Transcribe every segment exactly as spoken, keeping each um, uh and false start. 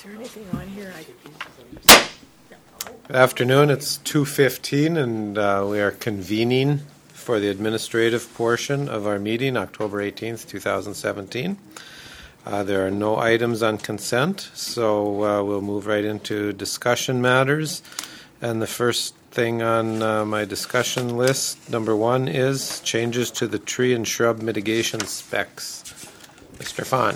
Is there anything on here? I... Good afternoon. It's two fifteen, and uh, we are convening for the administrative portion of our meeting, October eighteenth, twenty seventeen. Uh, there are no items on consent, so uh, we'll move right into discussion matters. And the first thing on uh, my discussion list, number one, is changes to the tree and shrub mitigation specs. Mister Fahn.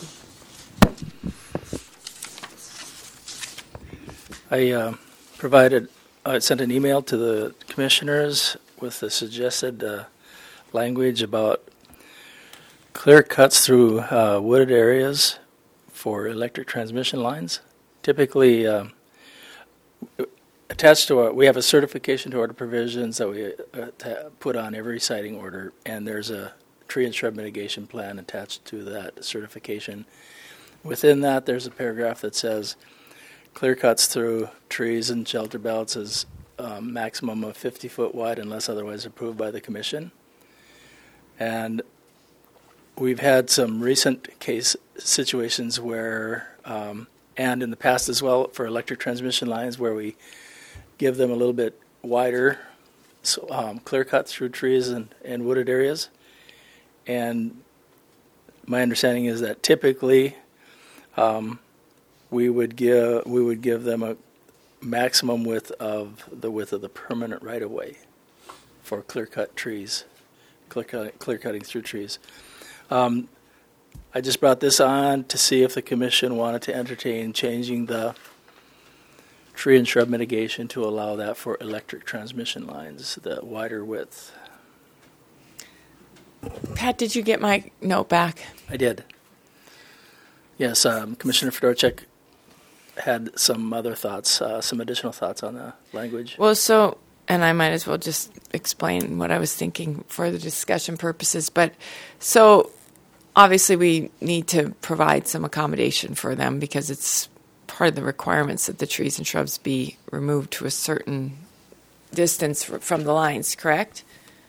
I uh, provided, I sent an email to the commissioners with the suggested uh, language about clear cuts through uh, wooded areas for electric transmission lines. Typically, uh, attached to our, we have a certification to order provisions that we uh, ta- put on every siting order, and there's a tree and shrub mitigation plan attached to that certification. Within that, there's a paragraph that says clear cuts through trees and shelter belts is um, maximum of fifty foot wide unless otherwise approved by the commission. And we've had some recent case situations where, um, and in the past as well, for electric transmission lines where we give them a little bit wider so, um, clear cut through trees and, and wooded areas. And my understanding is that typically um, we would give we would give them a maximum width of the width of the permanent right of way for clear cut trees, clear, cut, clear cutting through trees. Um, I just brought this on to see if the commission wanted to entertain changing the tree and shrub mitigation to allow that for electric transmission lines, the wider width. Pat, did you get my note back? I did. Yes, um, Commissioner Fedorchuk had some other thoughts, uh, some additional thoughts on the language. Well, so, and I might as well just explain what I was thinking for the discussion purposes. But so obviously we need to provide some accommodation for them because it's part of the requirements that the trees and shrubs be removed to a certain distance from the lines, correct?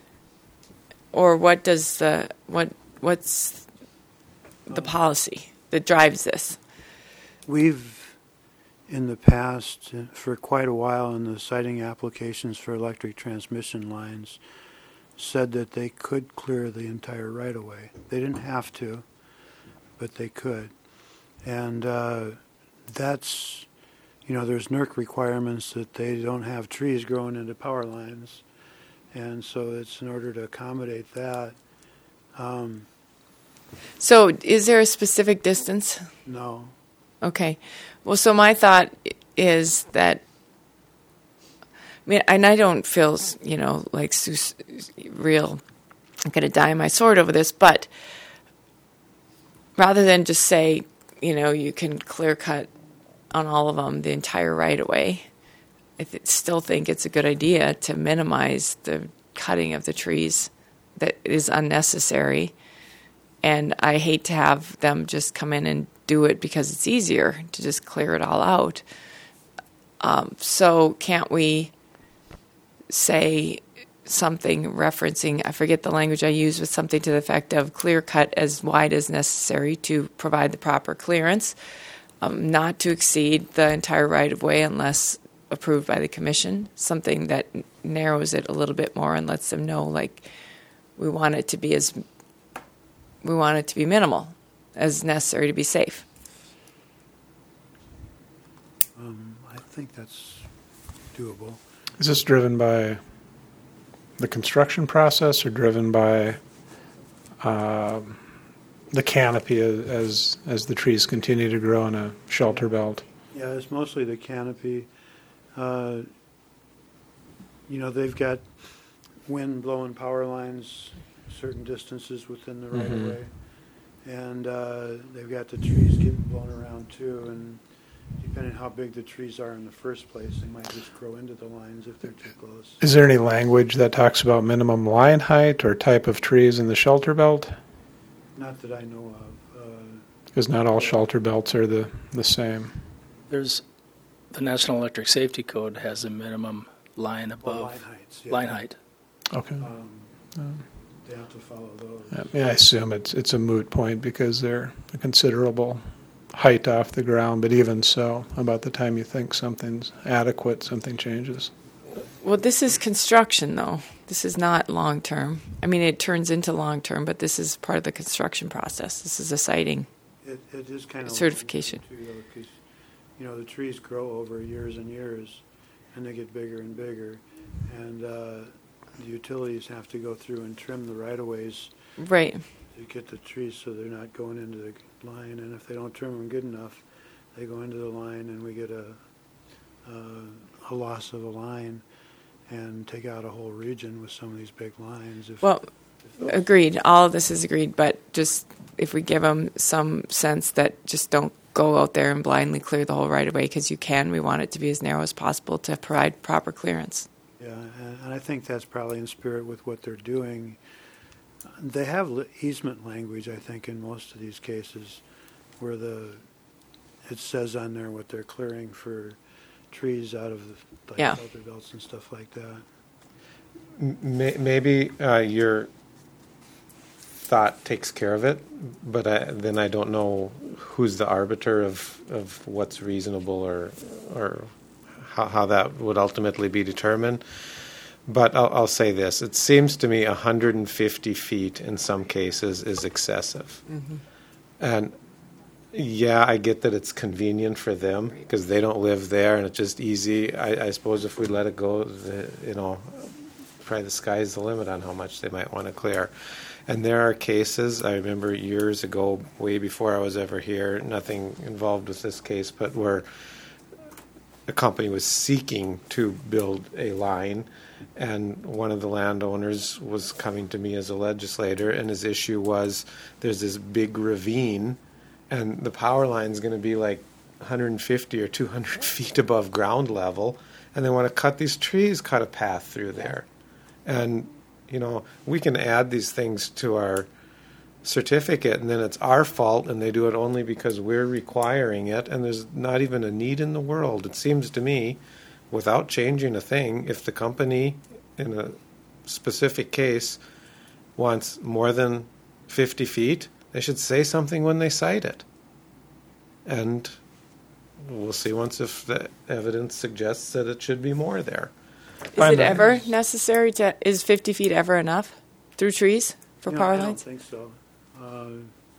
Or what does the, what, what's the policy that drives this? We've, in the past, for quite a while in the siting applications for electric transmission lines, said that they could clear the entire right-of-way. They didn't have to, but they could. And uh, that's, you know, there's N E R C requirements that they don't have trees growing into power lines. And so it's in order to accommodate that. Um, so is there a specific distance? No. Okay. Well, so my thought is that, I mean, and I don't feel, you know, like real, I'm going to die on my sword over this, but rather than just say, you know, you can clear cut on all of them the entire right of way, I th- still think it's a good idea to minimize the cutting of the trees that is unnecessary. And I hate to have them just come in and do it because it's easier to just clear it all out. Um, so can't we say something referencing, I forget the language I used, with something to the effect of clear cut as wide as necessary to provide the proper clearance, um, not to exceed the entire right of way unless approved by the commission, something that narrows it a little bit more and lets them know, like, we want it to be as we want it to be minimal as necessary to be safe. Um, I think that's doable. Is this driven by the construction process or driven by uh, the canopy as as the trees continue to grow in a shelter belt? Yeah, it's mostly the canopy. Uh, you know, they've got wind blowing power lines certain distances within the right mm-hmm. of way, and uh, they've got the trees getting blown around too, and depending on how big the trees are in the first place, they might just grow into the lines if they're too close. Is there any language that talks about minimum line height or type of trees in the shelter belt? Not that I know of. Uh, because not all shelter belts are the, the same. There's the National Electric Safety Code has a minimum line above well, line heights. Yeah. Line height. Okay. Um, um, they have to follow those. Yeah, I assume it's it's a moot point because they're a considerable height off the ground, but even so, about the time you think something's adequate, something changes. Well, this is construction, though. This is not long-term. I mean, it turns into long-term, but this is part of the construction process. This is a siting. It, it is kind of Certification. Too, though, 'cause, you know, the trees grow over years and years, and they get bigger and bigger, and uh, the utilities have to go through and trim the right-of-ways Right. to get the trees so they're not going into the line, and if they don't trim them good enough, they go into the line, and we get a a, a loss of a line, and take out a whole region with some of these big lines. If, Well, if those- agreed. All of this is agreed, but just if we give them some sense that just don't go out there and blindly clear the whole right of way because you can. We want it to be as narrow as possible to provide proper clearance. Yeah, and, and I think that's probably in spirit with what they're doing. They have li- easement language, I think, in most of these cases, where the it says on there what they're clearing for trees out of the like Yeah. shelter belts and stuff like that. M- may- Maybe uh, your thought takes care of it, but I, then I don't know who's the arbiter of, of what's reasonable or or how, how that would ultimately be determined. But I'll, I'll say this. It seems to me one hundred fifty feet in some cases is excessive. Mm-hmm. And yeah, I get that it's convenient for them because they don't live there and it's just easy. I, I suppose if we let it go, the, you know, probably the sky's the limit on how much they might want to clear. And there are cases, I remember years ago, way before I was ever here, nothing involved with this case, but where a company was seeking to build a line, and one of the landowners was coming to me as a legislator, and his issue was there's this big ravine, and the power line's going to be like one hundred fifty or two hundred feet above ground level, and they want to cut these trees, cut a path through there. And, you know, we can add these things to our certificate, and then it's our fault, and they do it only because we're requiring it, and there's not even a need in the world. It seems to me, without changing a thing, if the company in a specific case wants more than fifty feet, they should say something when they cite it. And we'll see once if the evidence suggests that it should be more there. Is Fine, it then. ever necessary to, is fifty feet ever enough through trees for No, power I don't lines? think so. Uh,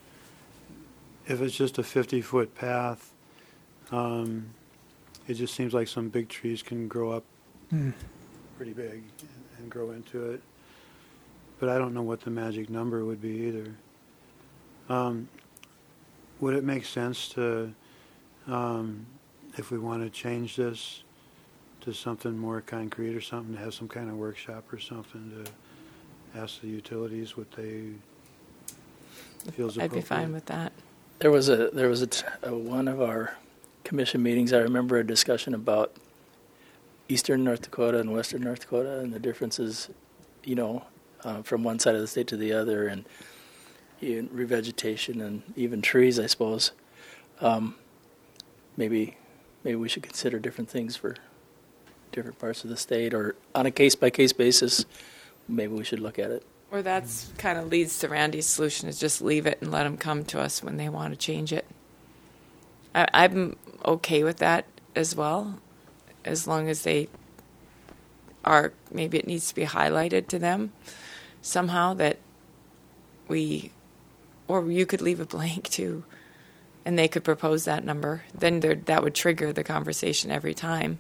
if it's just a fifty-foot path, um, it just seems like some big trees can grow up Hmm. pretty big and, and grow into it. But I don't know what the magic number would be either. Um, would it make sense to, um, if we want to change this to something more concrete or something, to have some kind of workshop or something to ask the utilities what they feels I'd appropriate? be fine with that. There was a there was a, t- a one of our commission meetings. I remember a discussion about eastern North Dakota and western North Dakota and the differences, you know, uh, from one side of the state to the other, and you know, revegetation and even trees, I suppose. Um, maybe maybe we should consider different things for different parts of the state, or on a case by case basis. Maybe we should look at it. Or that's kind of leads to Randy's solution, is just leave it and let them come to us when they want to change it. I, I'm okay with that as well, as long as they are, maybe it needs to be highlighted to them somehow that we, or you could leave it blank too, and they could propose that number. Then there, that would trigger the conversation every time.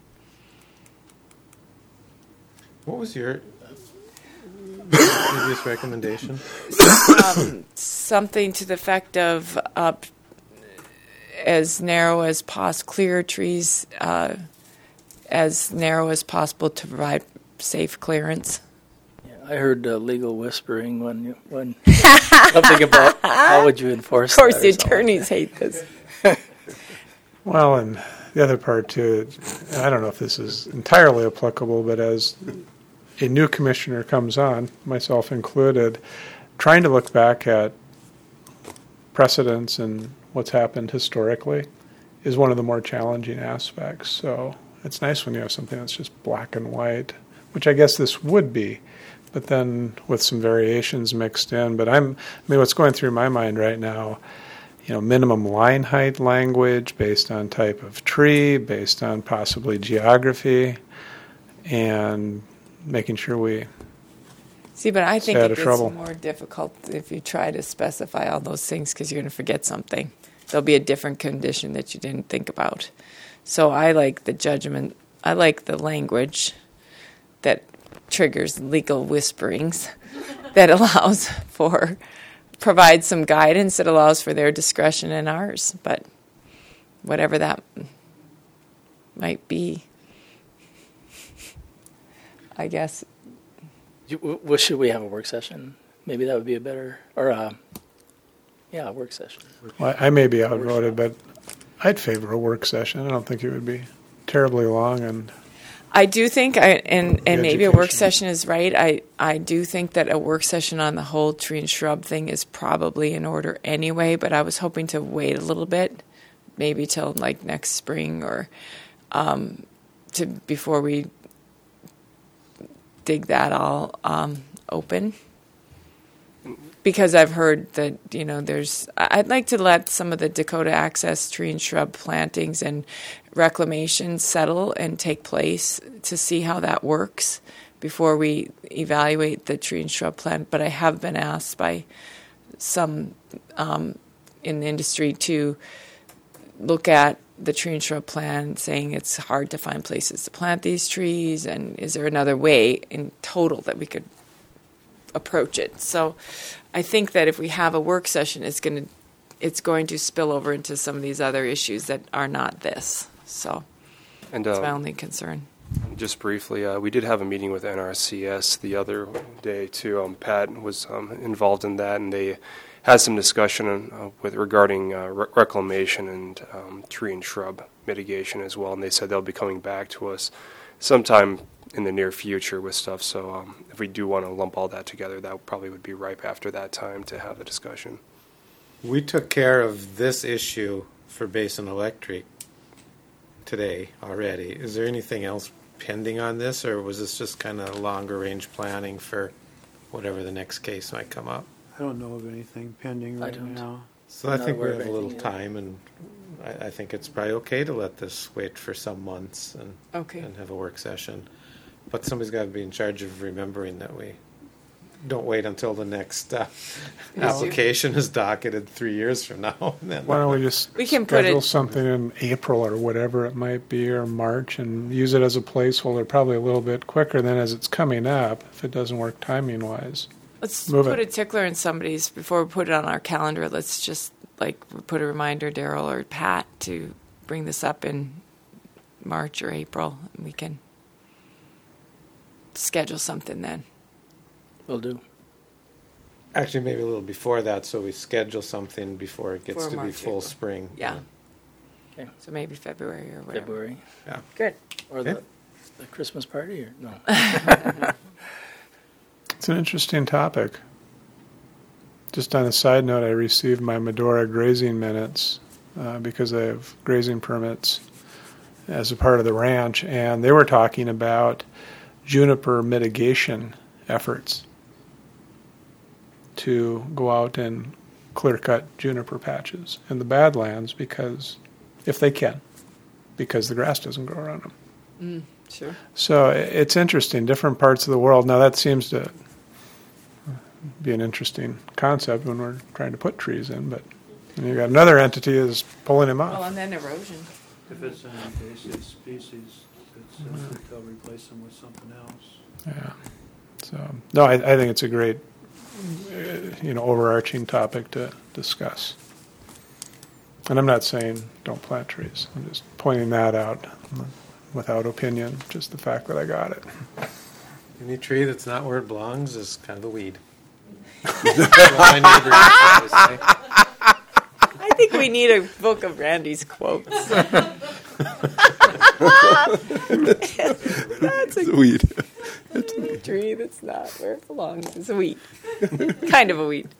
What was your previous recommendation? um, something to the effect of uh, as narrow as possible, clear trees uh, as narrow as possible to provide safe clearance. Yeah, I heard uh, legal whispering when you, when something about how would you enforce. Of course, that the or something. attorneys hate this. Well, and the other part too, I don't know if this is entirely applicable, but as a new commissioner comes on, myself included, trying to look back at precedents and what's happened historically is one of the more challenging aspects. So it's nice when you have something that's just black and white, which I guess this would be, but then with some variations mixed in. But I'm, I mean, what's going through my mind right now, you know, minimum line height language based on type of tree, based on possibly geography, and making sure we See, but I think stay out it of gets trouble. more difficult if you try to specify all those things because you're going to forget something. There'll be a different condition that you didn't think about. So I like the judgment. I like the language that triggers legal whisperings, that allows for, provides some guidance that allows for their discretion and ours. But whatever that might be, I guess. You, w- w- should we have a work session? Maybe that would be a better, or uh, yeah, a work session. Well, I may be outvoted, but I'd favor a work session. I don't think it would be terribly long, and I do think, I and, and maybe a work education. session is right. I, I do think that a work session on the whole tree and shrub thing is probably in order anyway, but I was hoping to wait a little bit, maybe till like next spring or um, to before we dig that all um, open. Because I've heard that, you know, there's, I'd like to let some of the Dakota Access tree and shrub plantings and reclamation settle and take place to see how that works before we evaluate the tree and shrub plant. But I have been asked by some um, in the industry to look at the tree and shrub plan, saying it's hard to find places to plant these trees, and is there another way in total that we could approach it? So I think that if we have a work session, it's going to it's going to spill over into some of these other issues that are not this. So And that's uh, my only concern. just briefly, uh, we did have a meeting with N R C S the other day too. Um, Pat was um, involved in that, and they had some discussion uh, with regarding uh, re- reclamation and um, tree and shrub mitigation as well. And they said they'll be coming back to us sometime in the near future with stuff. So um, if we do want to lump all that together, that probably would be ripe after that time to have the discussion. We took care of this issue for Basin Electric today already. Is there anything else pending on this, or was this just kind of longer range planning for whatever the next case might come up? I don't know of anything pending I right don't. now. So I Not think we aware of have a little anything yet. time, and I, I think it's probably okay to let this wait for some months and Okay. and have a work session. But somebody's got to be in charge of remembering that we don't wait until the next uh, application is docketed three years from now. And then why don't we just We can put schedule it- something in April or whatever it might be, or March, and use it as a placeholder, probably a little bit quicker than as it's coming up, if it doesn't work timing-wise. Let's Move put it. a tickler in somebody's before we put it on our calendar. Let's just like put a reminder, Daryl or Pat, to bring this up in March or April, and we can schedule something then. Will do. actually maybe a little before that, so we schedule something before it gets For to be March, full April. spring. Yeah. Okay. So maybe February or whatever. February. Yeah. Good. Or Okay. the, the Christmas party, or no? It's an interesting topic. Just on a side note, I received my Medora grazing minutes uh, because I have grazing permits as a part of the ranch, and they were talking about juniper mitigation efforts to go out and clear-cut juniper patches in the Badlands, because if they can, because the grass doesn't grow around them. Mm, sure. So it's interesting, different parts of the world. Now that seems to be an interesting concept when we're trying to put trees in, but you got another entity is pulling them Well, off. and then erosion. If it's an invasive species, it's, uh, they'll replace them with something else. Yeah. So no, I, I think it's a great, uh, you know, overarching topic to discuss. And I'm not saying don't plant trees. I'm just pointing that out without opinion, just the fact that I got it. Any tree that's not where it belongs is kind of a weed. My neighbors always say. I think we need a book of Randy's quotes. That's a Weed. tree that's not where it belongs. It's a weed. Kind of a weed.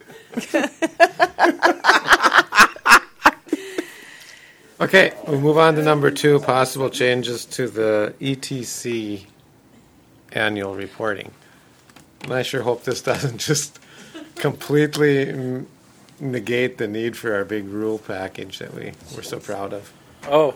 Okay, we'll move on to number two, possible changes to the E T C annual reporting. And I sure hope this doesn't just completely mm, negate the need for our big rule package that we were so proud of. Oh.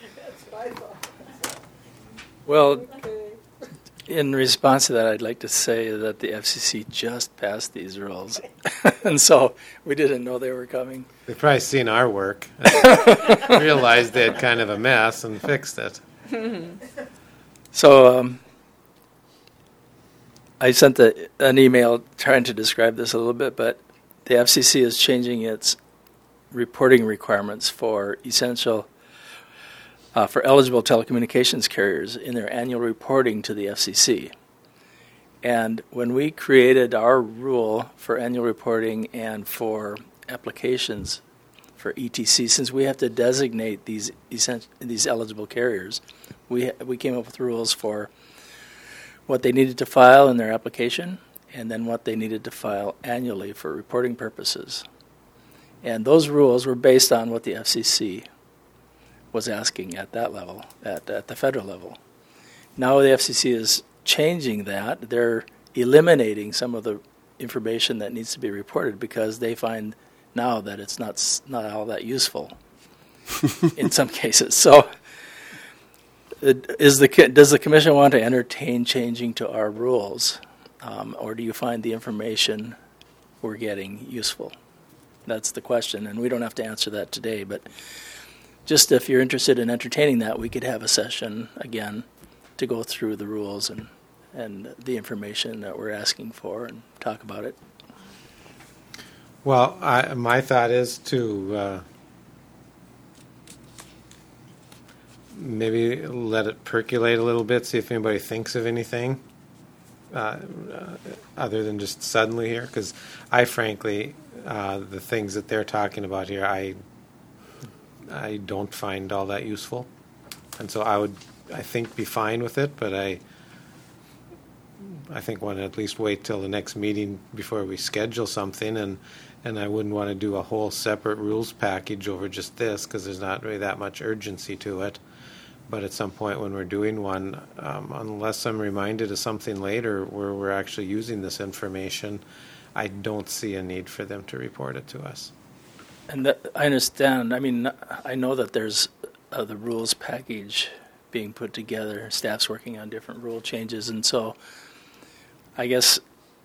Well, in response to that, I'd like to say that the F C C just passed these rules. And so we didn't know they were coming. They've probably seen our work and realized they had kind of a mess and fixed it. So um, I sent the, an email trying to describe this a little bit, but the F C C is changing its reporting requirements for essential, uh, for eligible telecommunications carriers in their annual reporting to the F C C. And when we created our rule for annual reporting and for applications for E T C, since we have to designate these essential, these eligible carriers, we we came up with rules for what they needed to file in their application and then what they needed to file annually for reporting purposes. And those rules were based on what the F C C was asking at that level, at, at the federal level. Now the F C C is changing that. They're eliminating some of the information that needs to be reported because they find now that it's not not all that useful in some cases. So is the does the commission want to entertain changing to our rules, um, or do you find the information we're getting useful? That's the question, and we don't have to answer that today, but just if you're interested in entertaining that, we could have a session again to go through the rules and, and the information that we're asking for and talk about it. Well, I, my thought is to uh, maybe let it percolate a little bit, see if anybody thinks of anything uh, uh, other than just suddenly here. Because I frankly, uh, the things that they're talking about here, I I don't find all that useful, and so I would, I think, be fine with it. But I, I think want to at least wait till the next meeting before we schedule something, and and I wouldn't want to do a whole separate rules package over just this because there's not really that much urgency to it. But at some point when we're doing one, um, unless I'm reminded of something later where we're actually using this information, I don't see a need for them to report it to us. And that, I understand. I mean, I know that there's uh, the rules package being put together. Staff's working on different rule changes, and so I guess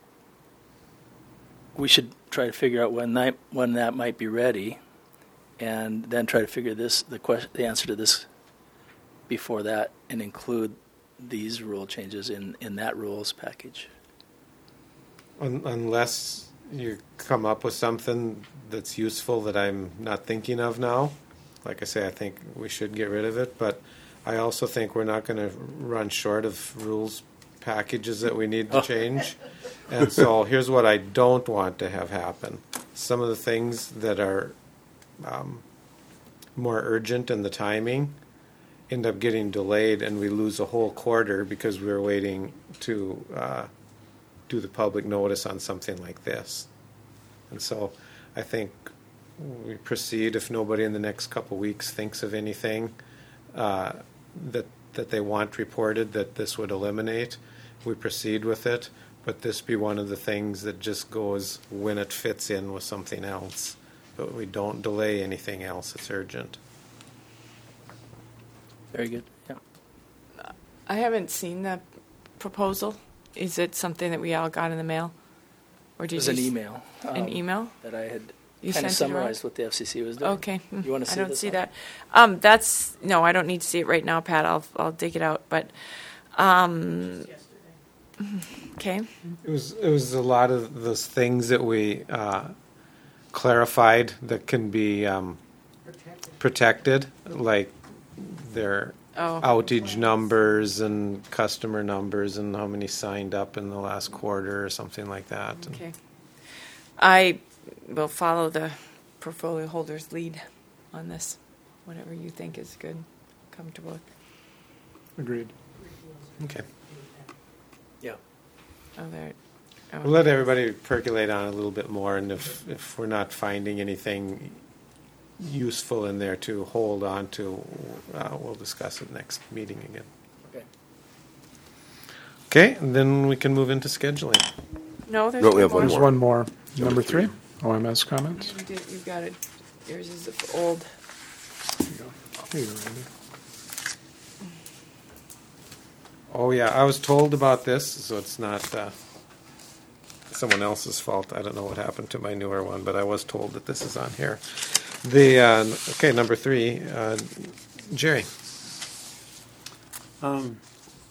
we should try to figure out when that when that might be ready, and then try to figure this the question the answer to this before that, and include these rule changes in, in that rules package. Un- unless you come up with something that's useful that I'm not thinking of now. Like I say, I think we should get rid of it, but I also think we're not going to run short of rules packages that we need to change. And so here's what I don't want to have happen. Some of the things that are um, more urgent in the timing end up getting delayed, and we lose a whole quarter because we're waiting to uh, do the public notice on something like this. And so I think we proceed if nobody in the next couple of weeks thinks of anything uh, that that they want reported that this would eliminate. We proceed with it, but this be one of the things that just goes when it fits in with something else. But we don't delay anything else. It's urgent. Very good. Yeah. I haven't seen the proposal. Is it something that we all got in the mail? Or did It was you an s- email. An um, email? that I had You kind of sent it around? summarized what the F C C was doing. Okay. Mm, You wanna see I don't this see one? that. Um, that's no, I don't need to see it right now, Pat. I'll I'll dig it out. But um, okay. It was it was a lot of those things that we uh, clarified that can be um, protected, like their Oh. outage numbers and customer numbers and how many signed up in the last quarter or something like that. And Okay. I will follow the portfolio holder's lead on this. Whatever you think is good, comfortable with. Agreed. Okay. Yeah. Oh, there. Oh. We'll let everybody percolate on it a little bit more, and if, if we're not finding anything useful in there to hold on to, uh, we'll discuss it next meeting again. Okay. Okay, and then we can move into scheduling. No, there's No, one we have one more. There's one more. Number Number three. three. O M S comments? You did, you've got it. Yours is old. Here you go. Here you go, Randy. Oh, yeah, I was told about this, so it's not uh, someone else's fault. I don't know what happened to my newer one, but I was told that this is on here. The uh, okay, number three, uh, Jerry. Um,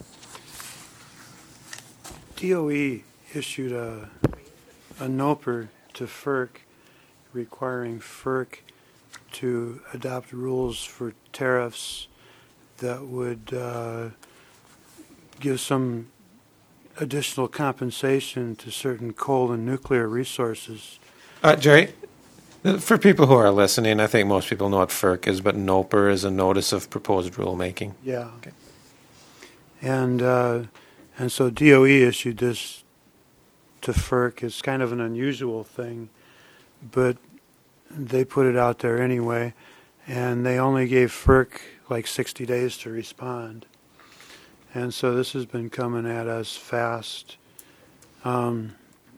D O E issued a, a NOPR to FERC requiring FERC to adopt rules for tariffs that would uh, give some additional compensation to certain coal and nuclear resources. Uh, Jerry, for people who are listening, I think most people know what FERC is, but NOPR is a Notice of Proposed Rulemaking. Yeah. Okay. And uh, and so D O E issued this to FERC. It's kind of an unusual thing, but they put it out there anyway, and they only gave FERC like sixty days to respond. And so this has been coming at us fast. Um,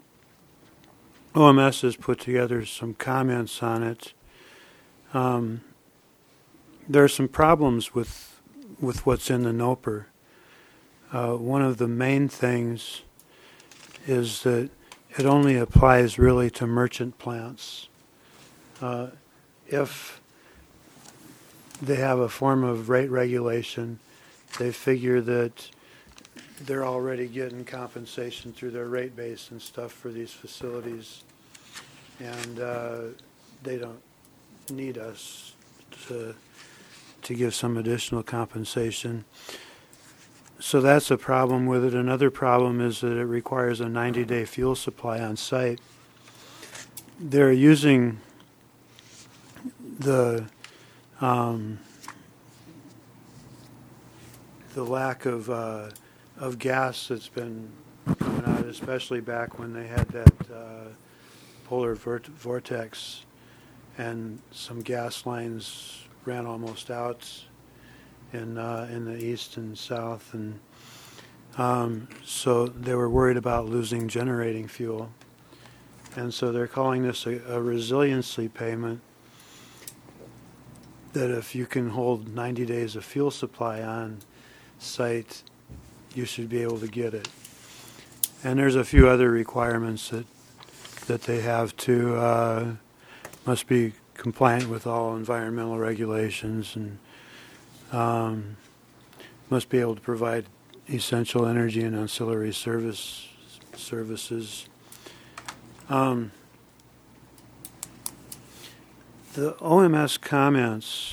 O M S has put together some comments on it. Um, there are some problems with with what's in the NOPR. Uh, one of the main things is that it only applies really to merchant plants. Uh, if they have a form of rate regulation, they figure that they're already getting compensation through their rate base and stuff for these facilities, and uh, they don't need us to to give some additional compensation. So that's a problem with it. Another problem is that it requires a ninety-day fuel supply on site. They're using the um, the lack of uh, of gas that's been coming out, especially back when they had that uh, polar vert- vortex, and some gas lines ran almost out in uh, in the east and south, and um, so they were worried about losing generating fuel, and so they're calling this a, a resiliency payment. That if you can hold ninety days of fuel supply on site, you should be able to get it. And there's a few other requirements that that they have to uh, must be compliant with all environmental regulations, and um, must be able to provide essential energy and ancillary service services. Um, the O M S comments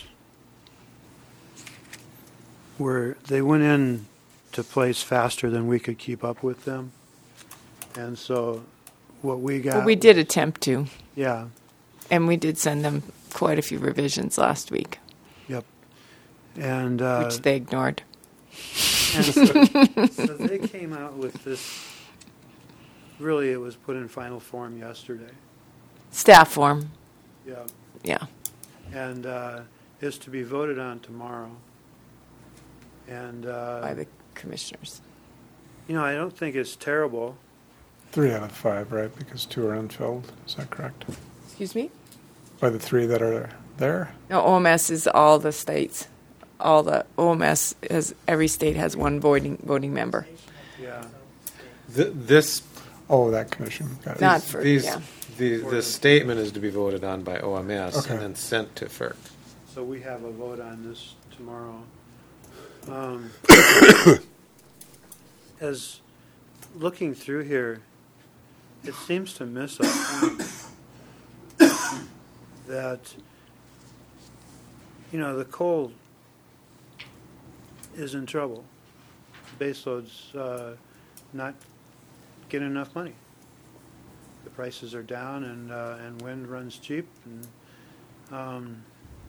were, they went in to place faster than we could keep up with them. And so what we got... Well, we did attempt to, Yeah, and we did send them quite a few revisions last week, yep. And, uh, which they ignored. and so, so they came out with this, really it was put in final form yesterday. Staff form, Yeah. yeah. And uh, is to be voted on tomorrow. And, uh, By the commissioners. you know, I don't think it's terrible. Three out of five, right? Because two are unfilled. Is that correct? Excuse me? By the three that are there? No, O M S is all the states. All the O M S is, every state has one voting voting member. Yeah. Th- this Oh, that commission. Got it. Not for, these yeah. the the statement is to be voted on by O M S Okay. and then sent to FERC. So we have a vote on this tomorrow. Um, as looking through here, it seems to miss a point that, you know, the coal is in trouble. Baseload's uh, not getting enough money. The prices are down, and uh, and wind runs cheap, and um,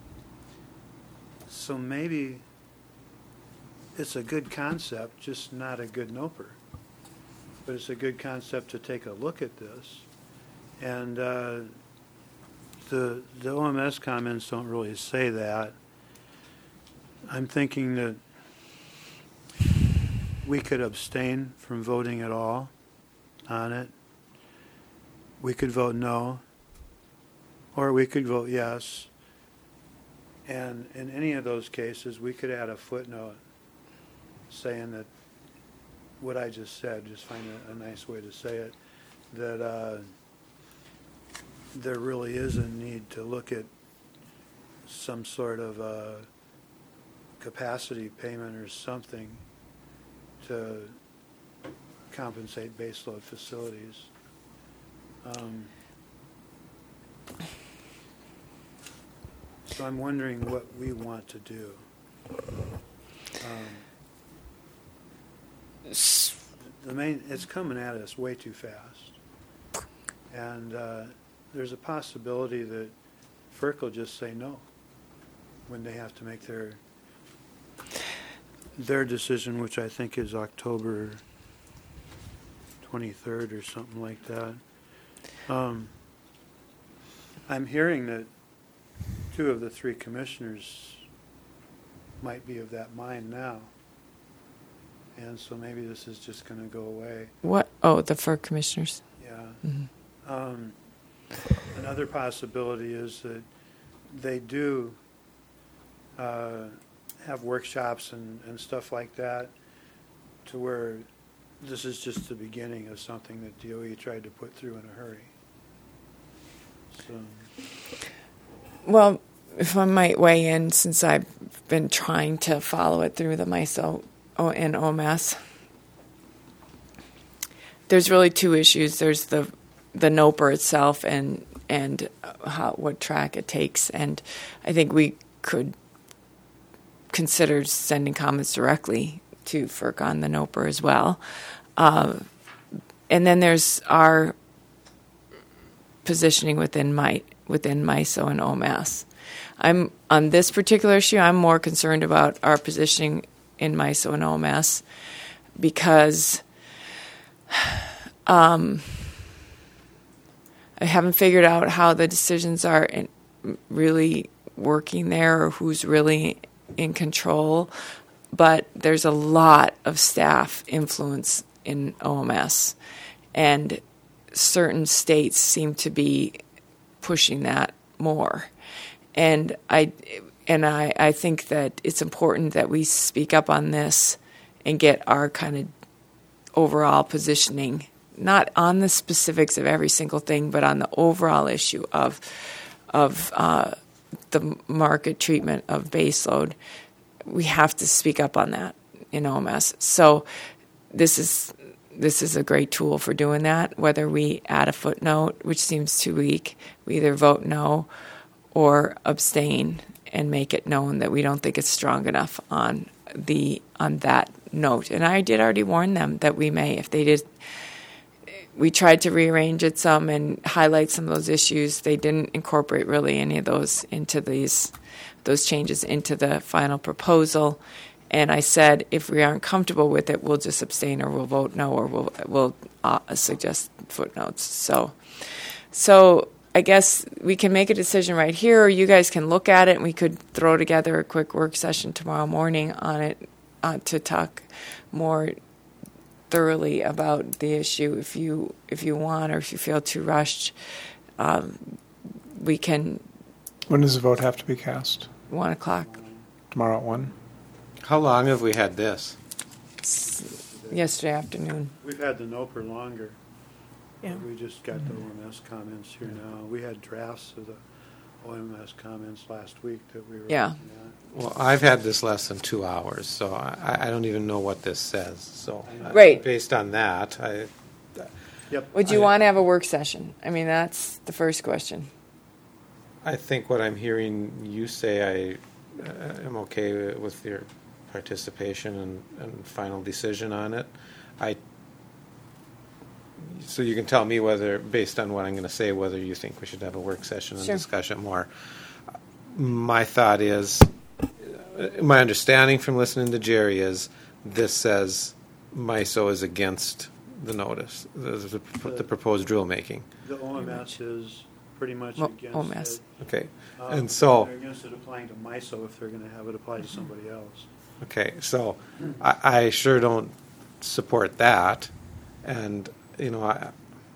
so maybe it's a good concept, just not a good NOPR. But it's a good concept to take a look at this. And uh, the the O M S comments don't really say that. I'm thinking that we could abstain from voting at all on it. We could vote no, Or we could vote yes. And in any of those cases, we could add a footnote saying that what I just said, just find a, a nice way to say it, that uh, there really is a need to look at some sort of uh, capacity payment or something to compensate baseload facilities. Um, so I'm wondering what we want to do. Um, the main, it's coming at us way too fast. And uh, there's a possibility that FERC will just say no when they have to make their their decision, which I think is October twenty-third or something like that. Um, I'm hearing that two of the three commissioners might be of that mind now. And so maybe this is just going to go away. What? Oh, the FERC commissioners. Yeah. Mm-hmm. Um, another possibility is that they do uh, have workshops and, and stuff like that to where this is just the beginning of something that D O E tried to put through in a hurry. So. Well, if I might weigh in, since I've been trying to follow it through the MISO and O M S, there's really two issues. There's the the NOPR itself and and how, what track it takes, and I think we could consider sending comments directly to FERC on the NOPR as well. Uh, and then there's our positioning within my within MISO and O M S. I'm on this particular issue. I'm more concerned about our positioning in MISO and O M S because um, I haven't figured out how the decisions are in, really working there or who's really in control. But there's a lot of staff influence in O M S, and certain states seem to be pushing that more. And I and I, I think that it's important that we speak up on this and get our kind of overall positioning, not on the specifics of every single thing, but on the overall issue of of uh, the market treatment of baseload. We have to speak up on that in O M S. So this is this is a great tool for doing that. Whether we add a footnote, which seems too weak, we either vote no or abstain and make it known that we don't think it's strong enough on the on that note. And I did already warn them that we may, if they did. We tried to rearrange it some and highlight some of those issues. They didn't incorporate really any of those into these those changes into the final proposal. And I said, if we aren't comfortable with it, we'll just abstain or we'll vote no or we'll we'll uh, suggest footnotes. So, so I guess we can make a decision right here, or you guys can look at it, and we could throw together a quick work session tomorrow morning on it uh, to talk more thoroughly about the issue. If you if you want, or if you feel too rushed, um, we can. When does the vote have to be cast? One o'clock. Tomorrow at one? How long have we had this? Yesterday afternoon. We've had the NOPR longer. Yeah. We just got the O M S comments here now. We had drafts of the O M S comments last week that we were Yeah. looking at. Well, I've had this less than two hours, so I, I don't even know what this says. So, uh, Right. based on that, I. Yep. Would you I- want to have a work session? I mean, that's the first question. I think what I'm hearing you say, I uh, am okay with your participation and, and final decision on it. I. So you can tell me whether, based on what I'm going to say, whether you think we should have a work session and Sure. discuss it more. My thought is, uh, my understanding from listening to Jerry is, this says MISO is against the notice, the, the, the proposed rulemaking. The O M S is pretty much Well, against O M S. it. Okay, Um, and so. They're against it applying to MISO if they're going to have it apply to somebody else. Okay, so I, I sure don't support that, and you know, I,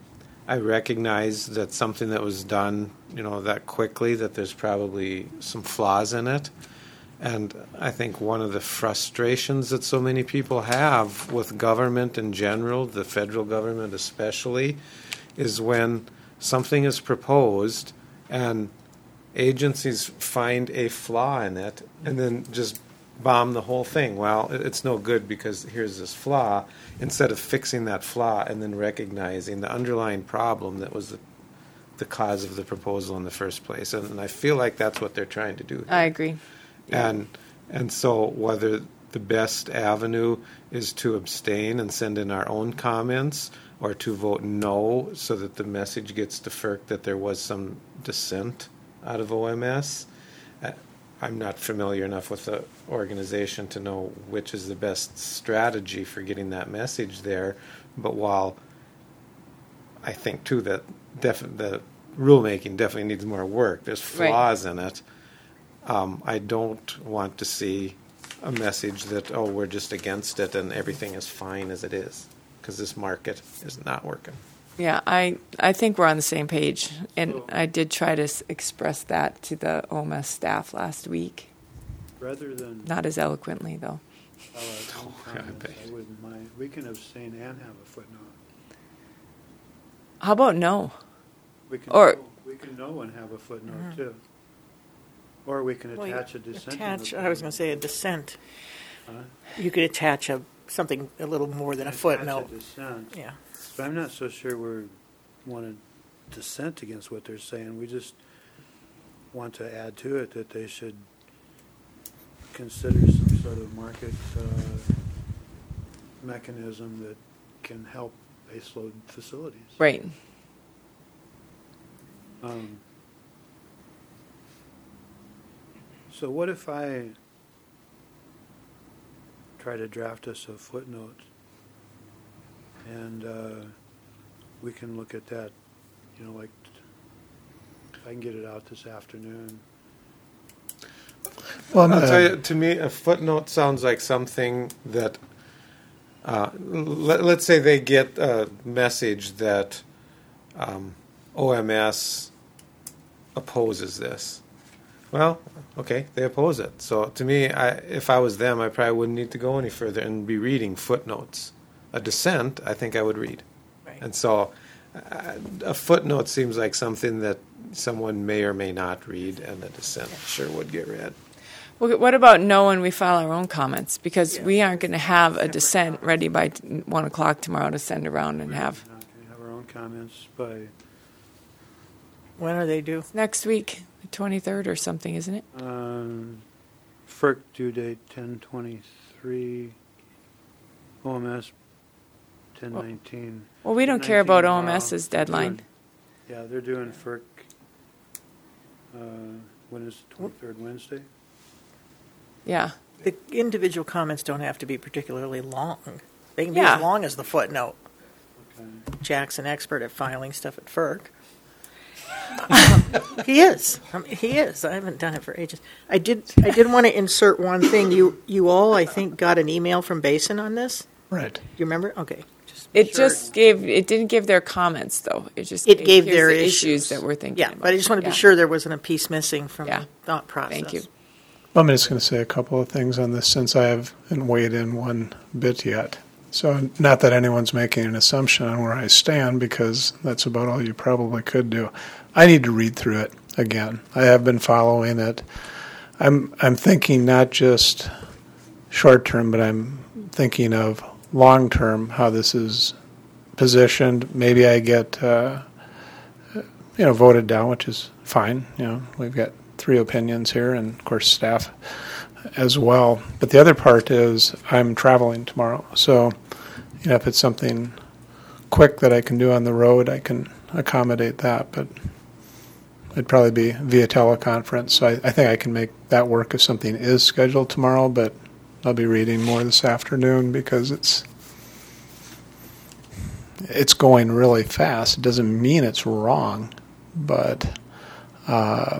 I recognize that something that was done, you know, that quickly, that there's probably some flaws in it. And I think one of the frustrations that so many people have with government in general, the federal government especially, is when something is proposed and agencies find a flaw in it and then just bomb the whole thing. Well, it's no good because here's this flaw, instead of fixing that flaw and then recognizing the underlying problem that was the, the cause of the proposal in the first place. And, and I feel like that's what they're trying to do. I agree. Yeah. And and so whether the best avenue is to abstain and send in our own comments or to vote no so that the message gets to FERC that there was some dissent out of O M S, uh, I'm not familiar enough with the organization to know which is the best strategy for getting that message there. But while I think, too, that def- the rulemaking definitely needs more work, there's flaws right. in it, um, I don't want to see a message that, oh, we're just against it and everything is fine as it is, because this market is not working. Yeah, I, I think we're on the same page, and I did try to s- express that to the O M S staff last week. Rather than Not as eloquently, though. uh, oh, comments, I wouldn't mind. We can abstain and have a footnote. How about no? We can Or- know, we can know and have a footnote too. Or we can Well, you attach a dissent. Attach, I was going to say a dissent. Huh? You could attach a, something a little more than a Attach footnote. a dissent. Yeah. But I'm not so sure we want to dissent against what they're saying. We just want to add to it that they should consider some sort of market uh, mechanism that can help baseload facilities. Right. Um, so what if I try to draft us a footnote and uh, we can look at that, you know, like if I can get it out this afternoon. Well, I'll uh, tell you, to me, a footnote sounds like something that, uh, let, let's say they get a message that um, O M S opposes this. Well, okay, they oppose it. So to me, I, if I was them, I probably wouldn't need to go any further and be reading footnotes. A dissent, I think I would read. Right. And so uh, a footnote seems like something that someone may or may not read, and a dissent sure would get read. Well, what about no when we file our own comments? Because Yeah. we aren't going to have a dissent ready by t- one o'clock tomorrow to send around and have We're not going to have our own comments by When are they due? next week, the twenty-third or something, isn't it? um, FERC due date ten twenty-three, O M S ten nineteen. Well, we don't care about nineteen OMS's tomorrow. deadline. Doing- Yeah, they're doing FERC, uh, when is the twenty-third, Wednesday? Yeah. The individual comments don't have to be particularly long. They can be Yeah. as long as the footnote. Okay. Jack's an expert at filing stuff at FERC. He is. I mean, he is. I haven't done it for ages. I did. I did want to insert one thing. You, you all, I think, got an email from Basin on this. right. Do you remember? Okay. Just It sure. just gave, it didn't give their comments, though. It just It gave here's their the issues. issues that we're thinking Yeah, about. but I just want to Yeah. be sure there wasn't a piece missing from Yeah. the thought process. Thank you. I'm just going to say a couple of things on this since I haven't weighed in one bit yet. So, not that anyone's making an assumption on where I stand, because that's about all you probably could do. I need to read through it again. I have been following it. I'm I'm thinking not just short term, but I'm thinking of long term, how this is positioned. Maybe I get uh, you know voted down, which is fine. You know, we've got three opinions here, and of course staff as well. But the other part is I'm traveling tomorrow, so you know if it's something quick that I can do on the road, I can accommodate that. But it'd probably be via teleconference. So I, I think I can make that work if something is scheduled tomorrow. But I'll be reading more this afternoon because it's it's going really fast. It doesn't mean it's wrong, but uh,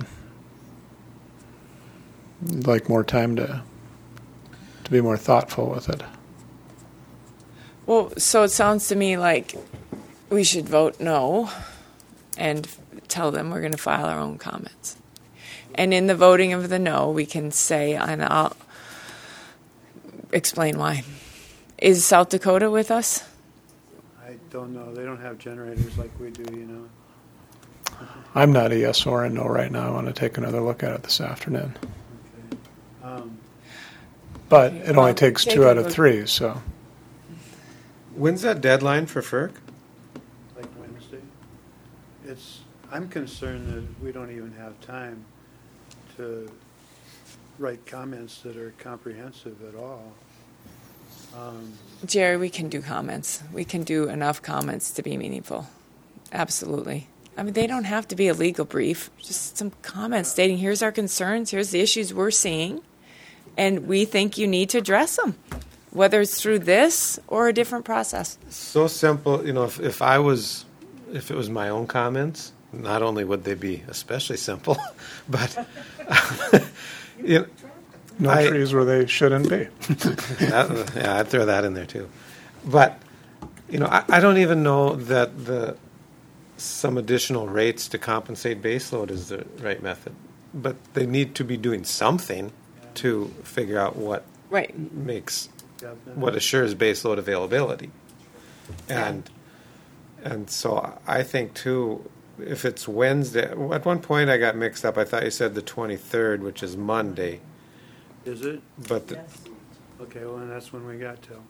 I'd like more time to to be more thoughtful with it. Well, so it sounds to me like we should vote no and tell them we're going to file our own comments. And in the voting of the no, we can say, and I'll explain why. Is South Dakota with us? I don't know. They don't have generators like we do, you know. I'm not a yes or a no right now. I want to take another look at it this afternoon. Okay. Um, But Okay, it well, only takes take two a out of look. three, so. When's that deadline for F E R C? like Wednesday. It's, I'm concerned that we don't even have time to write comments that are comprehensive at all. Um, Jerry, we can do comments. We can do enough comments to be meaningful. Absolutely. I mean, they don't have to be a legal brief. Just some comments stating, here's our concerns, here's the issues we're seeing, and we think you need to address them, whether it's through this or a different process. So simple, you know, if, if I was, if it was my own comments, not only would they be especially simple, but, you know, No I- trees where they shouldn't be. that, yeah, I'd throw that in there too. But, you know, I, I don't even know that the some additional rates to compensate baseload is the right method. But they need to be doing something to figure out what Right. makes, definitely. what assures baseload availability. And and so I think too, if it's Wednesday, at one point I got mixed up. I thought you said the twenty-third, which is Monday. Is it? But the, Okay, well, then that's when we got till.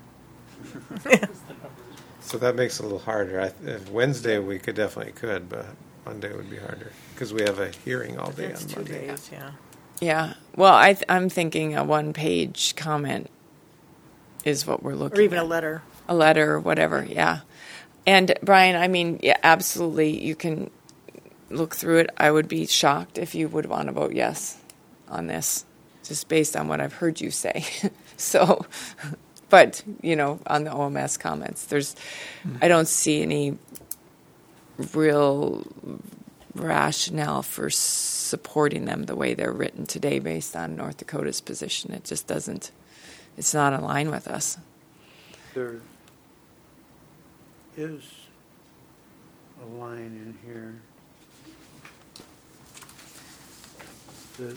so that makes it a little harder. I, if Wednesday we could definitely could, but Monday would be harder because we have a hearing all day That's on two Monday. days, yeah. Yeah. Well, I th- I'm thinking a one-page comment is what we're looking Or even at. a letter. A letter or whatever, yeah. And Brian, I mean, yeah, absolutely, you can look through it. I would be shocked if you would want to vote yes on this, just based on what I've heard you say. So, but, you know, on the O M S comments, there's, I don't see any real rationale for supporting them the way they're written today based on North Dakota's position. It just doesn't, it's not in line with us. There is a line in here that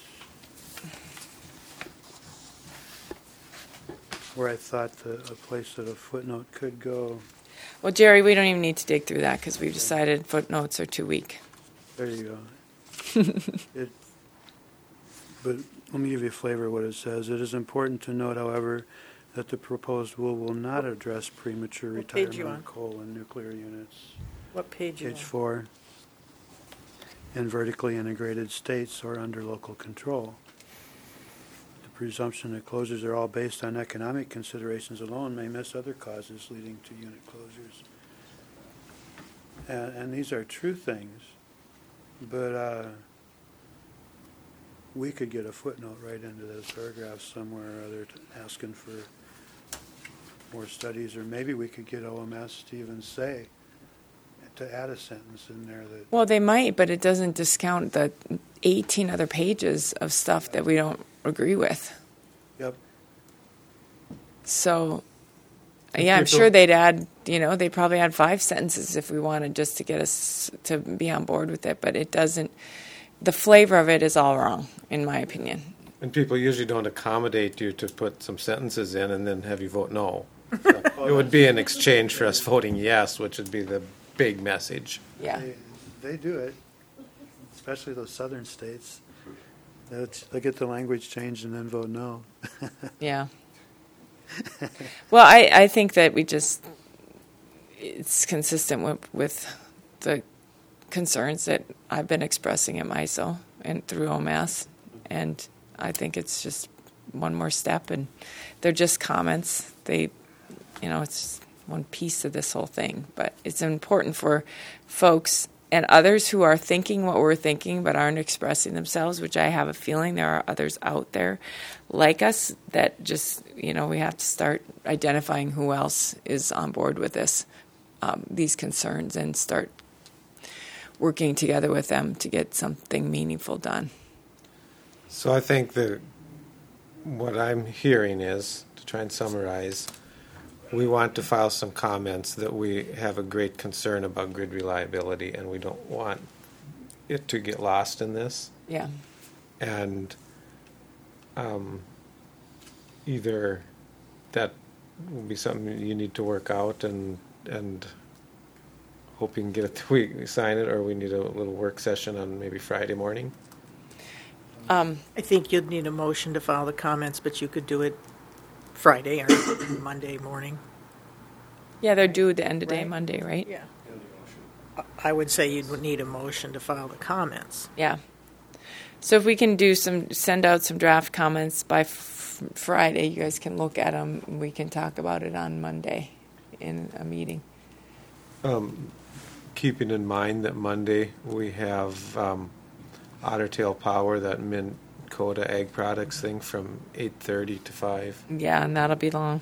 where I thought the, a place that a footnote could go. Well, Jerry, we don't even need to dig through that because we've decided footnotes are too weak. There you go. it, but let me give you a flavor of what it says. It is important to note, however, that the proposed rule will not address premature What page you retirement on? of coal and nuclear units. What page you Page on? four. In vertically integrated states or under local control. The presumption that closures are all based on economic considerations alone may miss other causes leading to unit closures. And, and these are true things, but uh, we could get a footnote right into this paragraph somewhere or other to, asking for more studies, or maybe we could get O M S to even say, to add a sentence in there that Well, they might, but it doesn't discount the eighteen other pages of stuff that we don't agree with. Yep. So, And yeah, I'm people- sure they'd add, you know, they'd probably add five sentences if we wanted just to get us to be on board with it, but it doesn't, the flavor of it is all wrong, in my opinion. And people usually don't accommodate you to put some sentences in and then have you vote no. So it would be in exchange for us voting yes, which would be the big message. Yeah. They, they do it, especially those southern states. That's, they get the language changed and then vote no. Yeah. Well, I, I think that we just, it's consistent with, with the concerns that I've been expressing at MISO and through O M S. And I think it's just one more step, and they're just comments. They, you know, it's just one piece of this whole thing. But it's important for folks and others who are thinking what we're thinking but aren't expressing themselves, which I have a feeling there are others out there like us that just, you know, we have to start identifying who else is on board with this, um, these concerns, and start working together with them to get something meaningful done. So I think that what I'm hearing is, to try and summarize, we want to file some comments that we have a great concern about grid reliability, and we don't want it to get lost in this. Yeah. And um, either that will be something you need to work out and and hope you can get it, we sign it, or we need a little work session on maybe Friday morning. Um, I think you'd need a motion to file the comments, but you could do it Friday or Monday morning. yeah, they're due the end of day Right. Monday, right? Yeah. I would say you'd need a motion to file the comments. Yeah. So if we can do some, send out some draft comments by f- Friday, you guys can look at them. We can talk about it on Monday in a meeting. Um, keeping in mind that Monday we have um, Otter Tail Power, that Minn Kota Ag Products thing from eight thirty to five. Yeah, and that'll be long.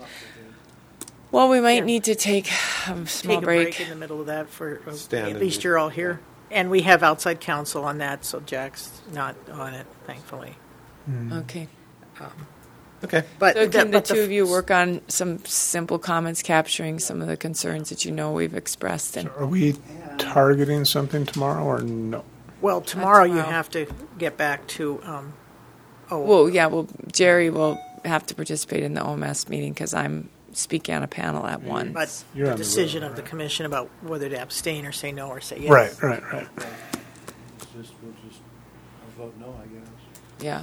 Well, we might Yeah. need to take a small Take a break. break in the middle of that for, uh, Stand at and least do- you're all here. And we have outside counsel on that, so Jack's not on it, thankfully. Okay. Okay. But So can the but two of you work on some simple comments capturing some of the concerns that you know we've expressed? And Are we targeting something tomorrow or no? Well, tomorrow you tomorrow. have to get back to, um, oh, well, yeah, well, Jerry will have to participate in the O M S meeting because I'm speaking on a panel at one. but You're the on the decision road, of the right? commission about whether to abstain or say no or say yes. Right, right, right. It's just, we'll just, I'll vote no, I guess. Yeah.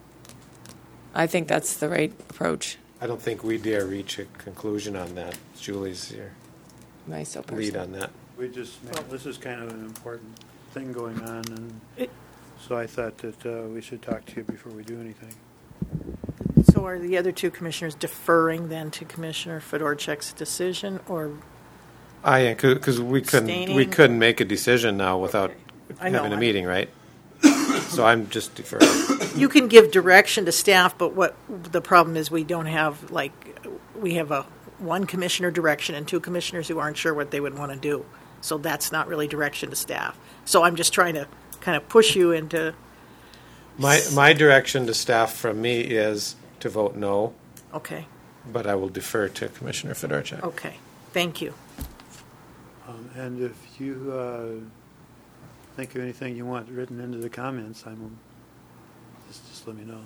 I think that's the right approach. I don't think we dare reach a conclusion on that. Julie's your My so lead person. on that. We just, this is kind of an important thing going on, and It- so I thought that uh, we should talk to you before we do anything. So are the other two commissioners deferring then to Commissioner Fedorchak's decision, or, I, because we couldn't, we Abstaining? couldn't make a decision now without I know, having a I- meeting, right? So I'm just deferring. you can give direction to staff, but what, the problem is we don't have, like, we have a one commissioner direction and two commissioners who aren't sure what they would want to do. So that's not really direction to staff. So I'm just trying to kind of push you into, My, my direction to staff from me is to vote no, okay, but I will defer to Commissioner Fedorchak. okay, thank you. Um, And if you uh, think of anything you want written into the comments, I'm, just, just let me know.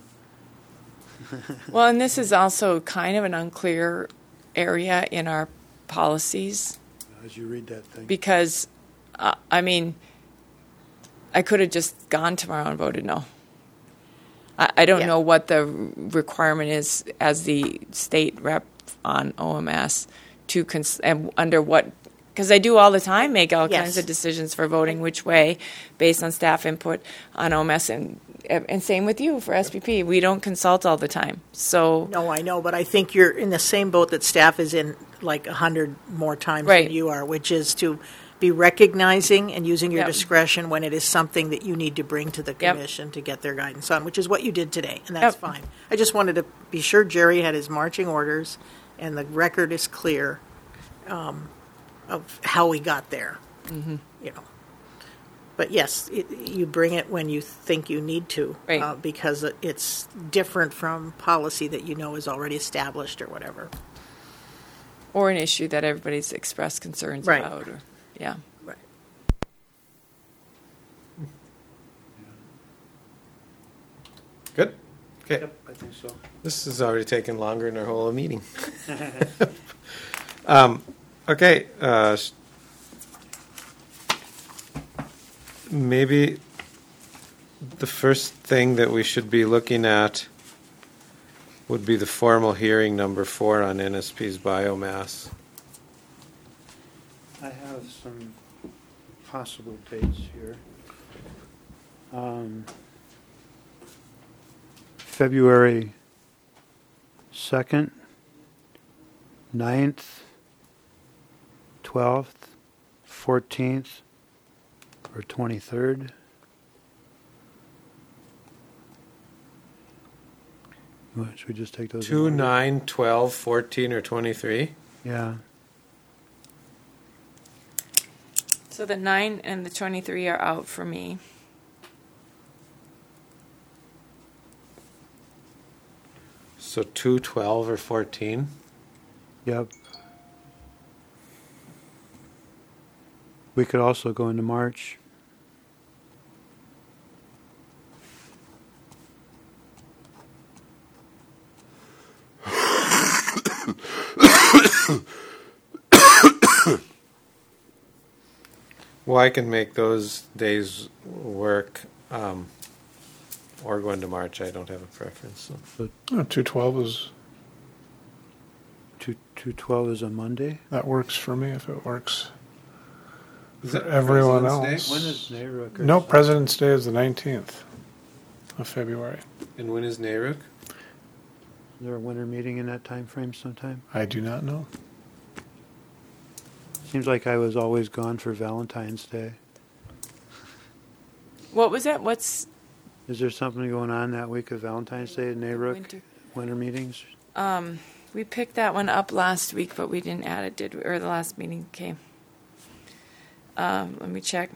Well, and this is also kind of an unclear area in our policies As you read that thing. because, uh, I mean, I could have just gone tomorrow and voted no. I, I don't Yeah. know what the requirement is as the state rep on O M S to cons- and under what, because I do all the time make all kinds Yes. of decisions for voting which way based on staff input on O M S, and and same with you for S P P. We don't consult all the time, so No, I know, but I think you're in the same boat that staff is in like a hundred more times Right. than you are, which is to be recognizing and using your Yep. discretion when it is something that you need to bring to the Yep. commission to get their guidance on, which is what you did today, and that's Yep. fine. I just wanted to be sure Jerry had his marching orders and the record is clear um, of how we got there, Mm-hmm. you know. But yes, it, you bring it when you think you need to, Right. uh, because it- it's different from policy that you know is already established or whatever. or an issue that everybody's expressed concerns Right. about, or yeah. Right. Good? Okay. Yep, I think so. This has already taken longer than our whole meeting. um, okay. Uh, s- maybe the first thing that we should be looking at would be the formal hearing number four on N S P's biomass. I have some possible dates here. Um, February second, ninth, twelfth, fourteenth, or twenty-third. What, should we just take those? in Two, order? nine, twelve, fourteen, or twenty-three? Yeah. So the nine and the twenty-three are out for me. So two, twelve, or fourteen? Yep. We could also go into March. Well, I can make those days work, um, or go into March. I don't have a preference. So. Oh, two twelve is, Two two twelve is a Monday. that works for me if it works Is for that everyone President's else. Day? When is Nayrook? or No, something? President's Day is the nineteenth of February. And when is Nayrook? Is there a winter meeting in that time frame sometime? I do not know. Seems like I was always gone for Valentine's Day. What was that? What's Is there something going on that week of Valentine's Day at Nayrook? winter? Winter meetings? Um, we picked that one up last week, but we didn't add it, did we? Or the last meeting came. Um, let me check.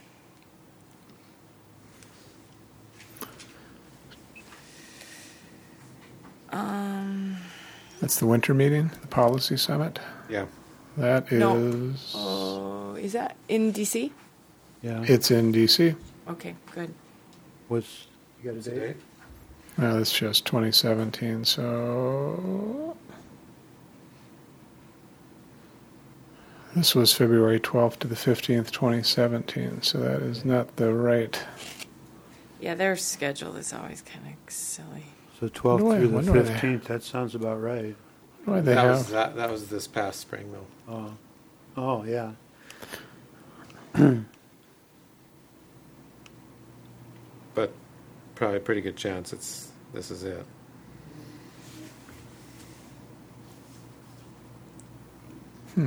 Um, That's the winter meeting, the policy summit. Yeah. That is, No. oh, is that in D C? Yeah. it's in D C. Okay, good. What's, you got a date? No, that's just twenty seventeen, so this was February twelfth to the fifteenth, twenty seventeen, so that is not the right. Yeah, their schedule is always kind of silly. So twelfth Wonder why- through the wonder why they- fifteenth, that sounds about right. Why they That was have, that. That was this past spring, though. Oh, oh yeah. But probably a pretty good chance it's this is it. hmm.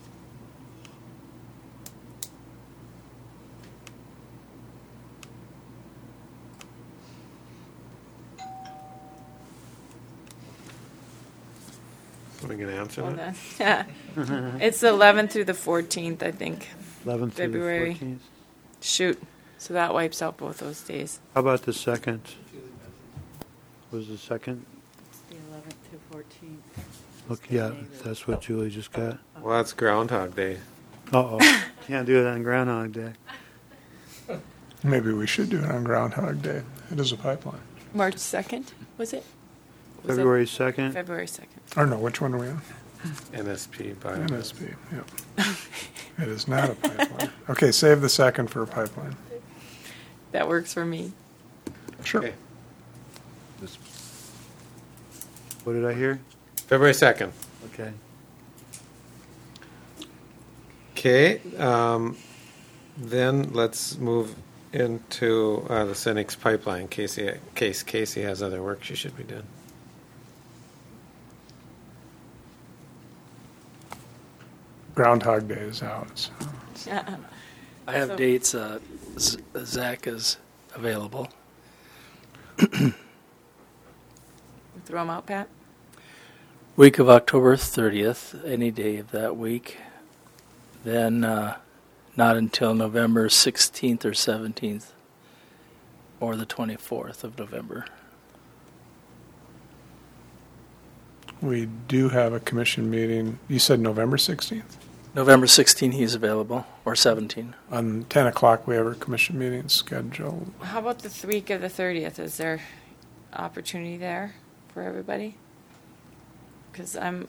So we can answer Hold that. on. It's the eleventh through the fourteenth, I think. eleventh through the February. fourteenth. Shoot. So that wipes out both those days. How about the second? Was the second? The eleventh to fourteenth. Look, yeah, that's what Julie just got. Well, that's Groundhog Day. Uh-oh. Can't do it on Groundhog Day. Maybe we should do it on Groundhog Day. It is a pipeline. March second, was it? Was it February second? February second. Or no, which one are we on? N S P by N S P, yep. It is not a pipeline. Okay, save the second for a pipeline. That works for me. Sure. Okay. What did I hear? February second. Okay. Okay. Um, then let's move into uh, the Senex pipeline. Casey, case Casey has other work she should be doing. Groundhog Day is out. So. I have So- dates. Uh, Z- Zach is available. Throw them out, Pat. Week of October thirtieth, any day of that week. Then uh, not until November sixteenth or seventeenth, or the twenty-fourth of November. We do have a commission meeting. You said November sixteenth? November sixteenth, he's available, or seventeenth. On ten o'clock, we have our commission meeting scheduled. How about the week of the thirtieth? Is there opportunity there for everybody? Because I'm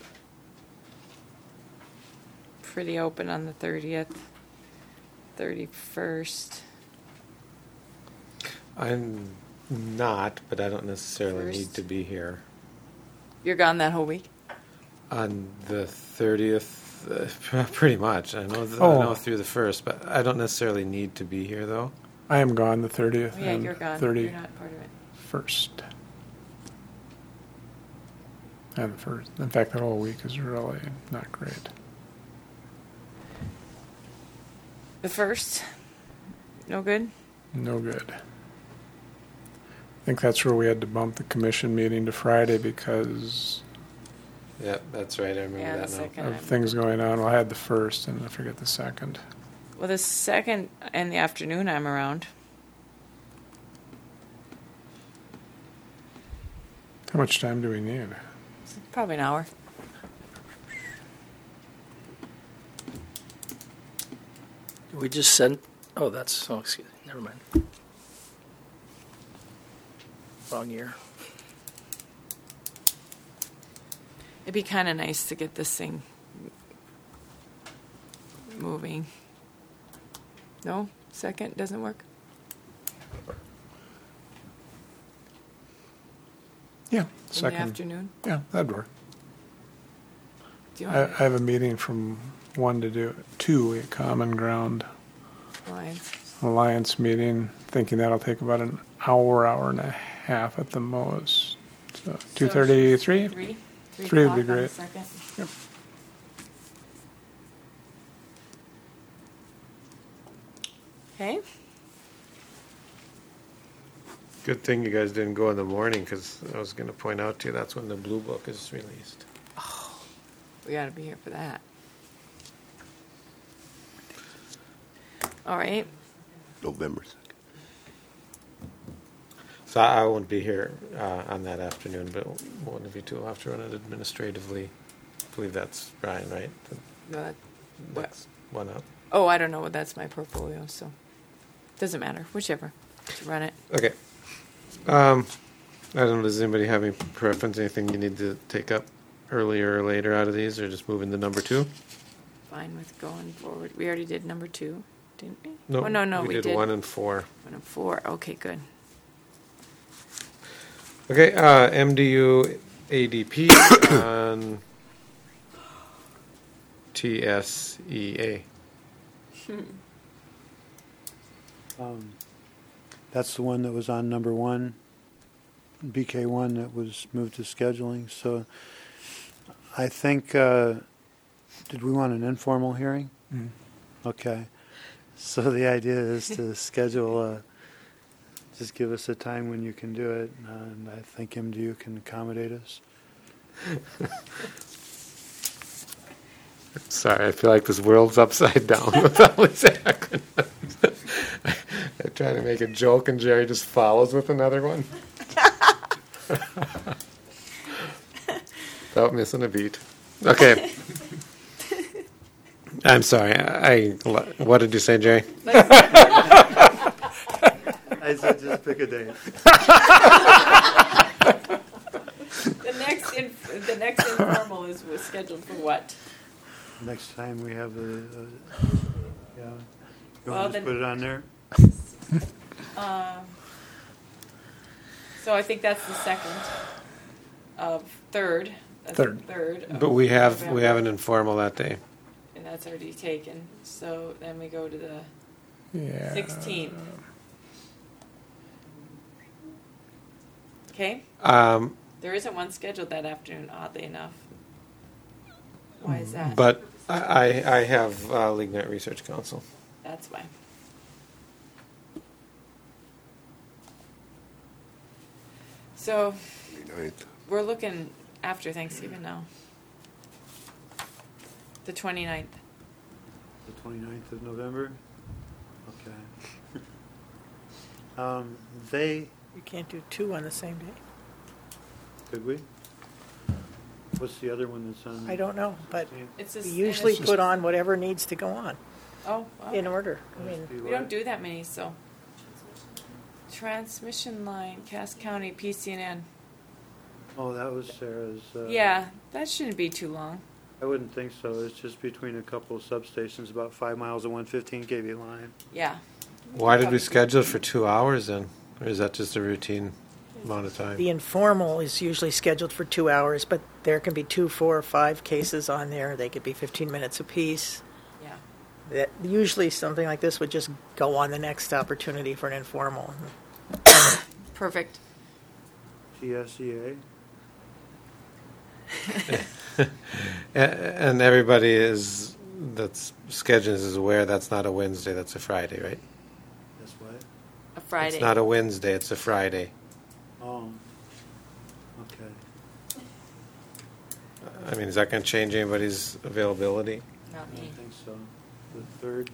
pretty open on the thirtieth, thirty-first. I'm not, but I don't necessarily First. need to be here. You're gone that whole week? On the thirtieth, uh, pretty much. I know, th- Oh. I know through the first, but I don't necessarily need to be here, though. I am gone the thirtieth Oh, yeah, and you're gone. You're thirty-first. not part of it. And first, in fact, the whole week is really not great. The first? No good? No good. I think that's where we had to bump the commission meeting to Friday because Yeah, that's right. I remember Yeah, the that now. second. of things going on. Well, I had the first, and I forget the second. Well, the second in the afternoon, I'm around. How much time do we need? Probably an hour. We just sent, oh, that's, oh, excuse me, never mind. Wrong year. It'd be kind of nice to get this thing moving. No? Second doesn't work? Yeah, In the second. afternoon? Yeah, that'd work. Do you I, I want have a meeting from one to do two, a Common Ground lines? Alliance meeting, thinking that'll take about an hour, hour and a half at the most. So two thirty, three? Three? Three Three would be o'clock on the great. second? Yep. Okay. Good thing you guys didn't go in the morning, because I was going to point out to you that's when the Blue Book is released. We got to be here for that. All right. November second. So I I won't be here uh, on that afternoon, but one of you two will have to run it administratively. I believe that's Brian, right? The No, that- what? next one up. Oh, I don't know. That's my portfolio, so doesn't matter. Whichever. To run it. Okay. Um, I don't know, does anybody have any preference, anything you need to take up earlier or later out of these, or just move into number two? Fine with going forward. We already did number two, didn't we? No, Oh, no, no, we we did did one and four. One and four. Okay, good. Okay, uh, M D U A D P on T S E A. Um, That's the one that was on number one, B K one, that was moved to scheduling. So I think, uh, did we want an informal hearing? Mm. Okay. So the idea is to schedule, uh, just give us a time when you can do it, and I think M D U can accommodate us. Sorry, I feel like this world's upside down with all these acronyms. I try to make a joke and Jerry just follows with another one. Without missing a beat. Okay. I'm sorry. I, what did you say, Jerry? I said just pick a date. The next, inf- the next informal is was scheduled for what? Next time we have a, a yeah. You Well, want to then- just put it on there? Um, so I think that's the second of third. That's Third. the third. of But we have we November, have an informal that day. and that's already taken. So then we go to the Yeah. sixteenth. Okay. Um, There isn't one scheduled that afternoon, oddly enough. Why is that? but I I have uh, Lignite Research Council. That's why. So Ninth. we're looking after Thanksgiving now. The twenty-ninth. The twenty-ninth of November? Okay. Um, they, You can't do two on the same day. could we? What's the other one that's on? I don't know, but It's we just, usually and it's put on whatever needs to go on Oh, wow. in order. I mean, We don't do that many, so. Transmission line, Cass County, P C N N. Oh, that was Sarah's. Uh, Yeah, that shouldn't be too long. I wouldn't think so. It's just between a couple of substations, about five miles of one fifteen K V line. Yeah. Why did we schedule it for two hours then? Or is that just a routine amount of time? the informal is usually scheduled for two hours, but there can be two, four, or five cases on there. They could be fifteen minutes apiece. Yeah. That usually something like this would just go on the next opportunity for an informal. Perfect. T S E A? A- And everybody is that's scheduled is aware that's not a Wednesday, that's a Friday, right? That's what? A Friday. It's not a Wednesday, it's a Friday. Oh. Okay. I mean, is that going to change anybody's availability? Not I me. think so. The third?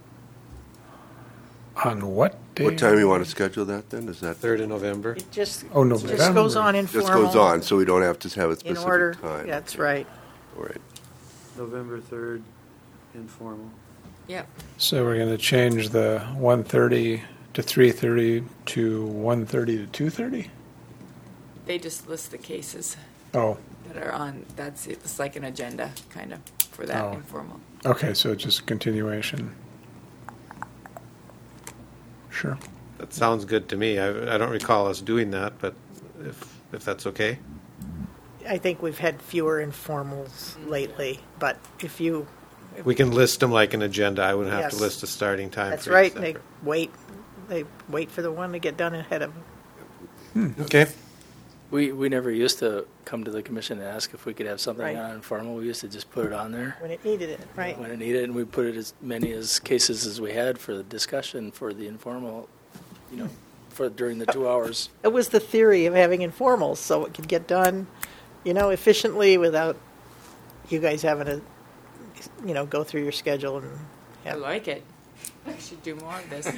On what day? What time you want to schedule that then? Is that, Third of November? It just, Oh, it November. just goes on informal. just goes on, so we don't have to have a In order. specific time? That's right. All right. November third, informal. Yep. So we're going to change the one thirty to three thirty to one thirty to two thirty? They just list the cases Oh, that are on, that's, it's like an agenda, kind of, for that Oh. informal. okay, so it's just a continuation. Sure. That sounds good to me. I, I don't recall us doing that, but if, if that's okay. I think we've had fewer informals lately, but if you, We can list them like an agenda. I wouldn't have to Yes. list a starting time. that's for each right, they separate. wait, they wait for the one to get done ahead of them. Okay. We, we never used to come to the commission and ask if we could have something Right. on informal. We used to just put it on there When it needed it, right? when it needed, and we put it as many as cases as we had for the discussion for the informal, you know, for during the two hours. It was the theory of having informals, so it could get done, you know, efficiently without you guys having to, you know, go through your schedule and I have. like it. I should do more of this.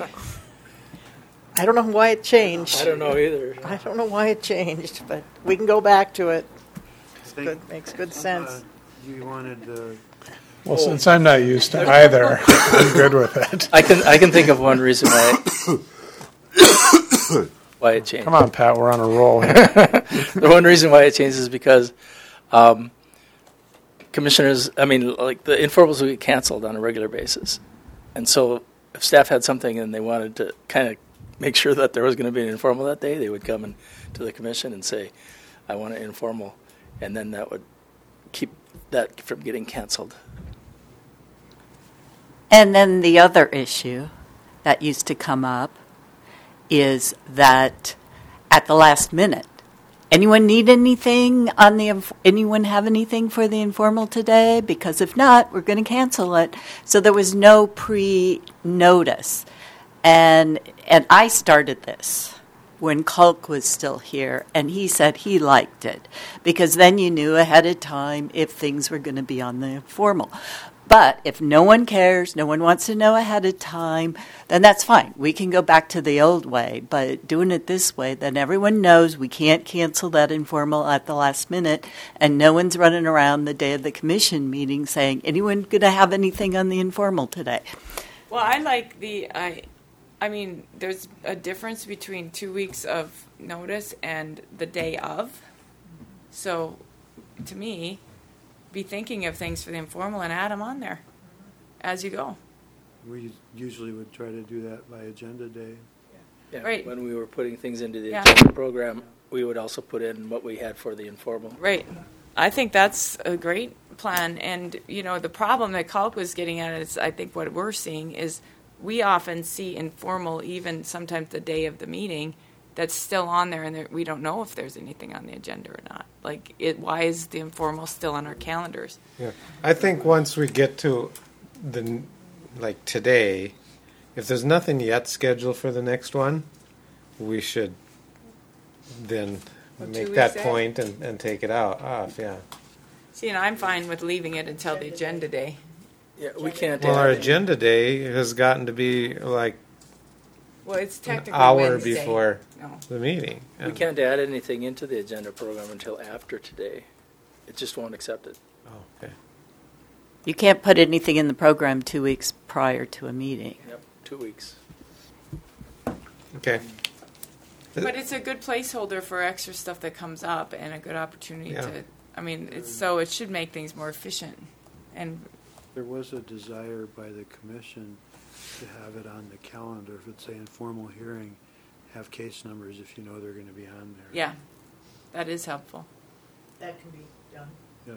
I don't know why it changed. I don't know either. I don't know why it changed, but we can go back to it. It's good, makes good sense. Uh, You wanted the, Well, since I'm not used to either, I'm good with it. I can I can think of one reason why why it changed. Come on, Pat, we're on a roll here. The one reason why it changed is because um, commissioners, I mean, like the informals would get canceled on a regular basis, and so if staff had something and they wanted to kind of make sure that there was going to be an informal that day, they would come in to the commission and say, "I want an informal," and then that would keep that from getting canceled. And then the other issue that used to come up is that at the last minute, anyone need anything on the, inf- anyone have anything for the informal today? Because if not, we're going to cancel it. So there was no pre-notice. And, and I started this when Culk was still here, and he said he liked it because then you knew ahead of time if things were going to be on the informal. But if no one cares, no one wants to know ahead of time, then that's fine. We can go back to the old way. But doing it this way, then everyone knows we can't cancel that informal at the last minute, and no one's running around the day of the commission meeting saying, anyone going to have anything on the informal today? Well, I like the, I, I mean, there's a difference between two weeks of notice and the day of. So, to me, be thinking of things for the informal and add them on there as you go. we usually would try to do that by agenda day. Yeah, Right. When we were putting things into the Yeah. agenda program, we would also put in what we had for the informal. Right. I think that's a great plan. And, you know, the problem that Culk was getting at is, I think what we're seeing is we often see informal, even sometimes the day of the meeting, that's still on there, and there, we don't know if there's anything on the agenda or not. Like, it, why is the informal still on our calendars? Yeah, I think once we get to the, like today, if there's nothing yet scheduled for the next one, we should then Well, two make weeks that out. point and, and take it out off, yeah. See, and I'm fine with leaving it until the agenda day. Yeah, we can't. Well, our add- agenda day has gotten to be like Well, it's an technically hour Wednesday. before No. the meeting. We And- can't add anything into the agenda program until after today. It just won't accept it. Oh, okay. You can't put anything in the program two weeks prior to a meeting. Yep, two weeks. Okay. But it's a good placeholder for extra stuff that comes up and a good opportunity Yeah. to, I mean, it's, so it should make things more efficient. And There was a desire by the commission to have it on the calendar, if it's an informal hearing, have case numbers if you know they're going to be on there. yeah, that is helpful. That can be done. Yeah.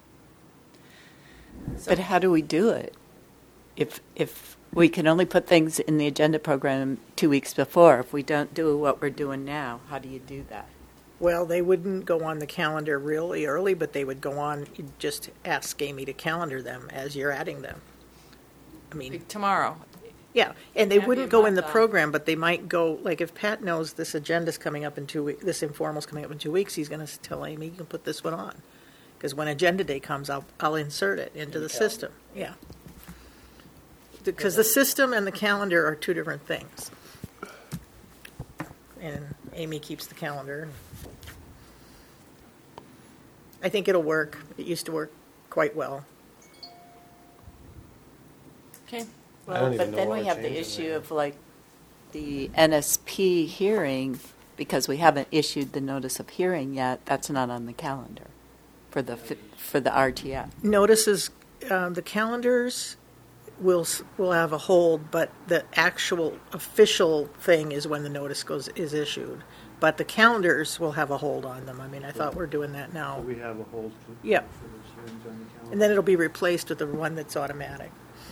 So- But how do we do it? If if we can only put things in the agenda program two weeks before, if we don't do what we're doing now, how do you do that? Well, they wouldn't go on the calendar really early, but they would go on, you'd just ask Amy to calendar them as you're adding them. I mean, Like tomorrow. yeah, and they Can't be wouldn't a go in the month off. program, but they might go, like if Pat knows this agenda's coming up in two weeks, this informal's coming up in two weeks, he's going to tell Amy, you can put this one on. Because when agenda day comes, I'll, I'll insert it into the system, yeah. Because the system and the calendar are two different things. And Amy keeps the calendar. I think it'll work. It used to work quite well. Okay. I don't Well, even but know then what we we're have the changing issue there. of like the N S P hearing, because we haven't issued the notice of hearing yet, that's not on the calendar for the, fi- for the R T F. Notices, um, the calendars will, s- will have a hold, but the actual official thing is when the notice goes, is issued. But the calendars will have a hold on them. I mean, I thought we're doing that now. We have a hold for, Yeah. for those hearings on the calendar. And then it'll be replaced with the one that's automatic.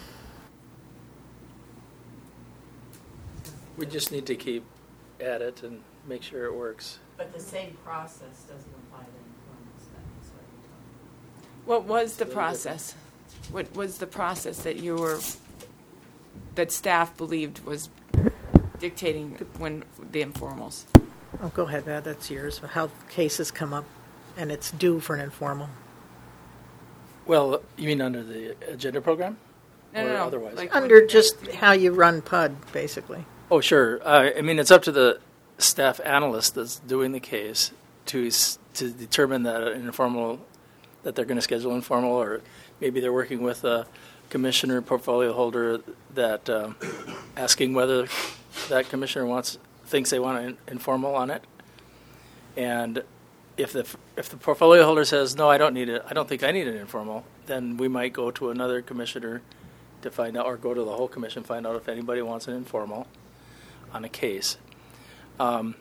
We just need to keep at it and make sure it works. But the same process doesn't apply to informal studies, right? What was the It's a little process? What was the process that you were, that staff believed was dictating when the informals? Oh, go ahead, Ed, that's yours. How cases come up and it's due for an informal. Well, you mean under the agenda program? No, Or no, no. otherwise? Like Under when- just how you run P U D, basically. Oh, sure. Uh, I mean, it's up to the staff analyst that's doing the case to s- to determine that an informal, that they're going to schedule informal, or maybe they're working with a commissioner, portfolio holder, that um, asking whether that commissioner wants thinks they want an informal on it, and if the if the portfolio holder says no, I don't need it, I don't think I need an informal, then we might go to another commissioner to find out, or go to the whole commission, find out if anybody wants an informal on a case. Um,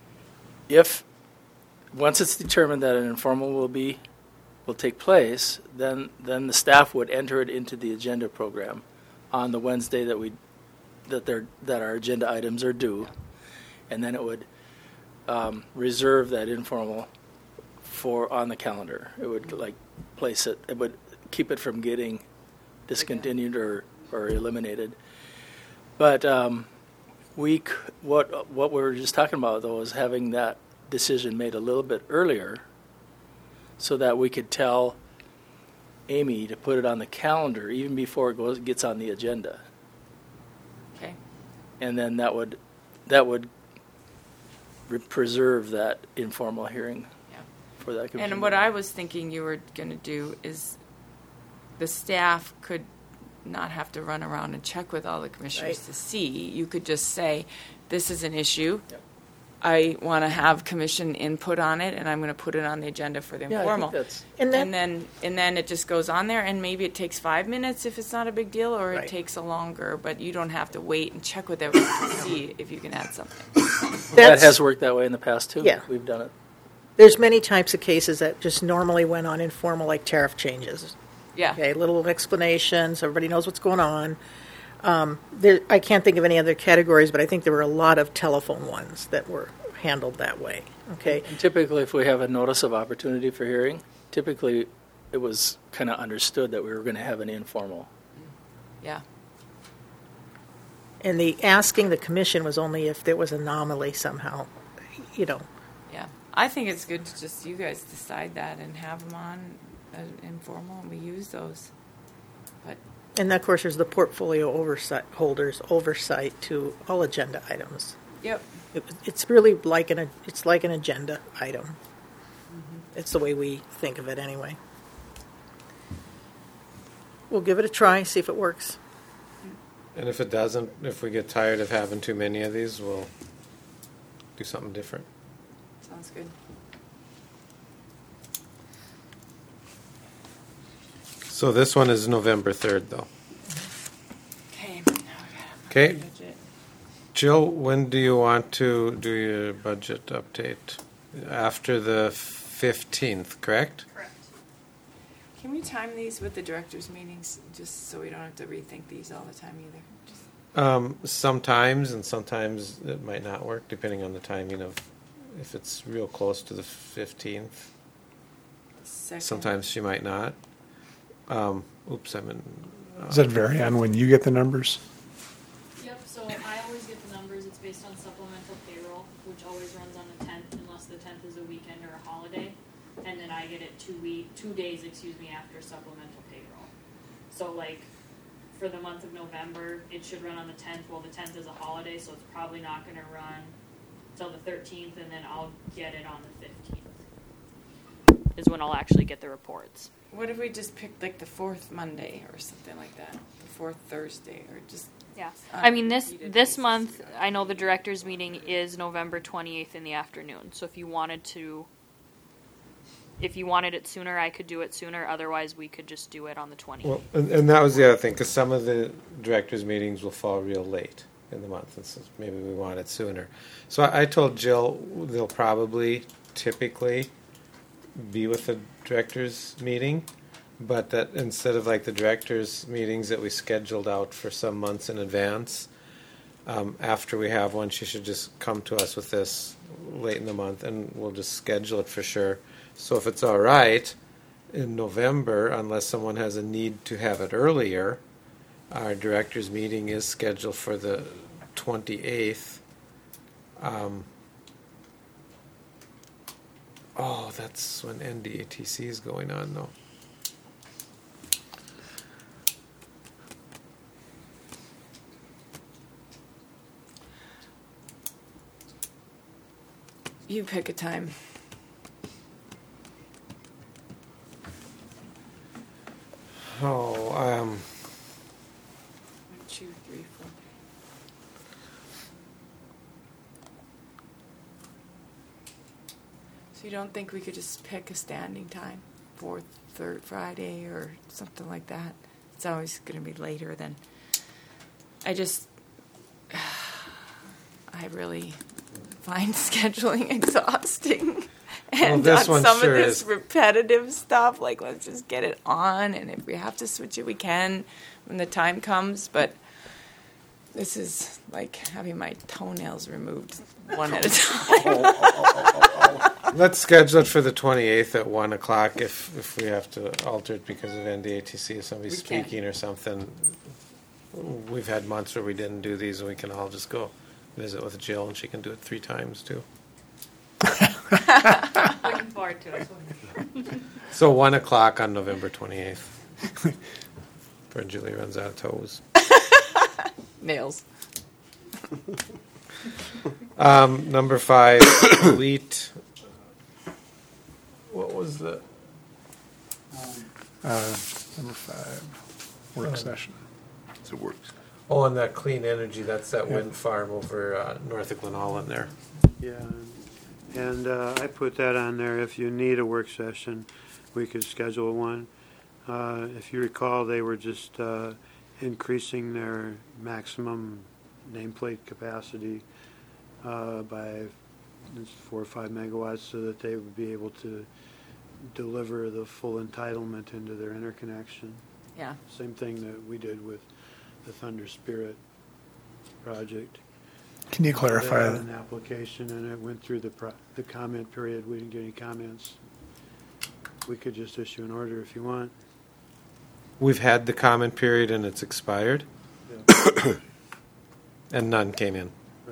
if once it's determined that an informal will be will take place, then then the staff would enter it into the agenda program on the Wednesday that we that they're that our agenda items are due, and then it would um, reserve that informal for on the calendar. It would like place it. It would keep it from getting discontinued or or eliminated. But um, we c- what what we were just talking about though is having that decision made a little bit earlier, so that we could tell Amy to put it on the calendar even before it goes gets on the agenda, Okay. and then that would that would re- preserve that informal hearing Yeah. for that commission. And what I was thinking you were going to do is the staff could not have to run around and check with all the commissioners Right. to see. You could just say, this is an issue. Yep. I want to have commission input on it, and I'm going to put it on the agenda for the yeah, I informal. think that's And then, And then, and then it just goes on there, and maybe it takes five minutes if it's not a big deal, or Right. it takes a longer, but you don't have to wait and check with everyone to see if you can add something. that that's, has worked that way in the past too. Yeah. We've done it. there's many types of cases that just normally went on informal, like tariff changes. Yeah. Okay, little explanations, everybody knows what's going on. Um, there, I can't think of any other categories, but I think there were a lot of telephone ones that were handled that way. Okay, And typically, if we have a notice of opportunity for hearing, typically it was kind of understood that we were going to have an informal. Yeah. and the asking the commission was only if there was anomaly somehow, you know. Yeah. I think it's good to just you guys decide that and have them on uh, informal, and we use those. But And of course, there's the portfolio oversight holders oversight to all agenda items. yep. It, it's really like an it's like an agenda item. Mm-hmm. It's the way we think of it anyway. We'll give it a try, see if it works. And if it doesn't, if we get tired of having too many of these, we'll do something different. Sounds good. So this one is November third, though. Okay. Okay. Budget. Jill, when do you want to do your budget update? After the fifteenth, correct? Correct. Can we time these with the directors' meetings, just so we don't have to rethink these all the time either? Just Um, sometimes, and sometimes it might not work, depending on the timing of, if it's real close to the fifteenth. the second. Sometimes she might not. Um, oops, I'm in. uh, Does that vary on when you get the numbers? Yep, so I always get the numbers, it's based on supplemental payroll, which always runs on the tenth unless the tenth is a weekend or a holiday. And then I get it two week, two days, excuse me, after supplemental payroll. So like, for the month of November, it should run on the tenth, well, the tenth is a holiday, so it's probably not gonna run till the thirteenth, and then I'll get it on the fifteenth. is when I'll actually get the reports. What if we just picked like the fourth Monday or something like that? The fourth Thursday or just. Yeah. on I mean, this repeated this basis. month, I know the director's meeting is November twenty-eighth in the afternoon. So if you wanted to, if you wanted it sooner, I could do it sooner. Otherwise, we could just do it on the twentieth. Well, and, and that was the other thing, because some of the directors' meetings will fall real late in the month, and so maybe we want it sooner. So I, I told Jill they'll probably typically be with the directors' meeting, but that instead of like the directors' meetings that we scheduled out for some months in advance, um, after we have one, she should just come to us with this late in the month, and we'll just schedule it for sure. So if it's all right, in November, unless someone has a need to have it earlier, our directors' meeting is scheduled for the twenty-eighth. Um, oh, that's when N D A T C is going on, though. You pick a time. Oh, um, One, two, three, four. So you don't think we could just pick a standing time, fourth, third Friday, or something like that? It's always going to be later than. I just, I really find scheduling exhausting. And Well, this on one some sure of this is. repetitive stuff, like let's just get it on, and if we have to switch it, we can when the time comes. But this is like having my toenails removed one at a time. let's schedule it for the twenty-eighth at one o'clock if, if we have to alter it because of N D A T C, if somebody's We can. speaking or something. We've had months where we didn't do these, and we can all just go visit with Jill, and she can do it three times too. Looking forward to it. So one o'clock on November twenty-eighth. For Julie runs out of toes. Nails. Um, number five, delete. What was the? Uh, number five, work session. So it works. Oh, and that clean energy. That's that Yeah. wind farm over uh, north of Glenallen there. Yeah, and uh, I put that on there. If you need a work session, we could schedule one. Uh, If you recall, they were just uh, increasing their maximum nameplate capacity uh, by four or five megawatts so that they would be able to deliver the full entitlement into their interconnection. Yeah. Same thing that we did with the Thunder Spirit project. Can you They clarify? had an application and it went through the pro- the comment period. We didn't get any comments. We could just issue an order if you want. We've had the comment period and it's expired, Yeah, and none came in. right.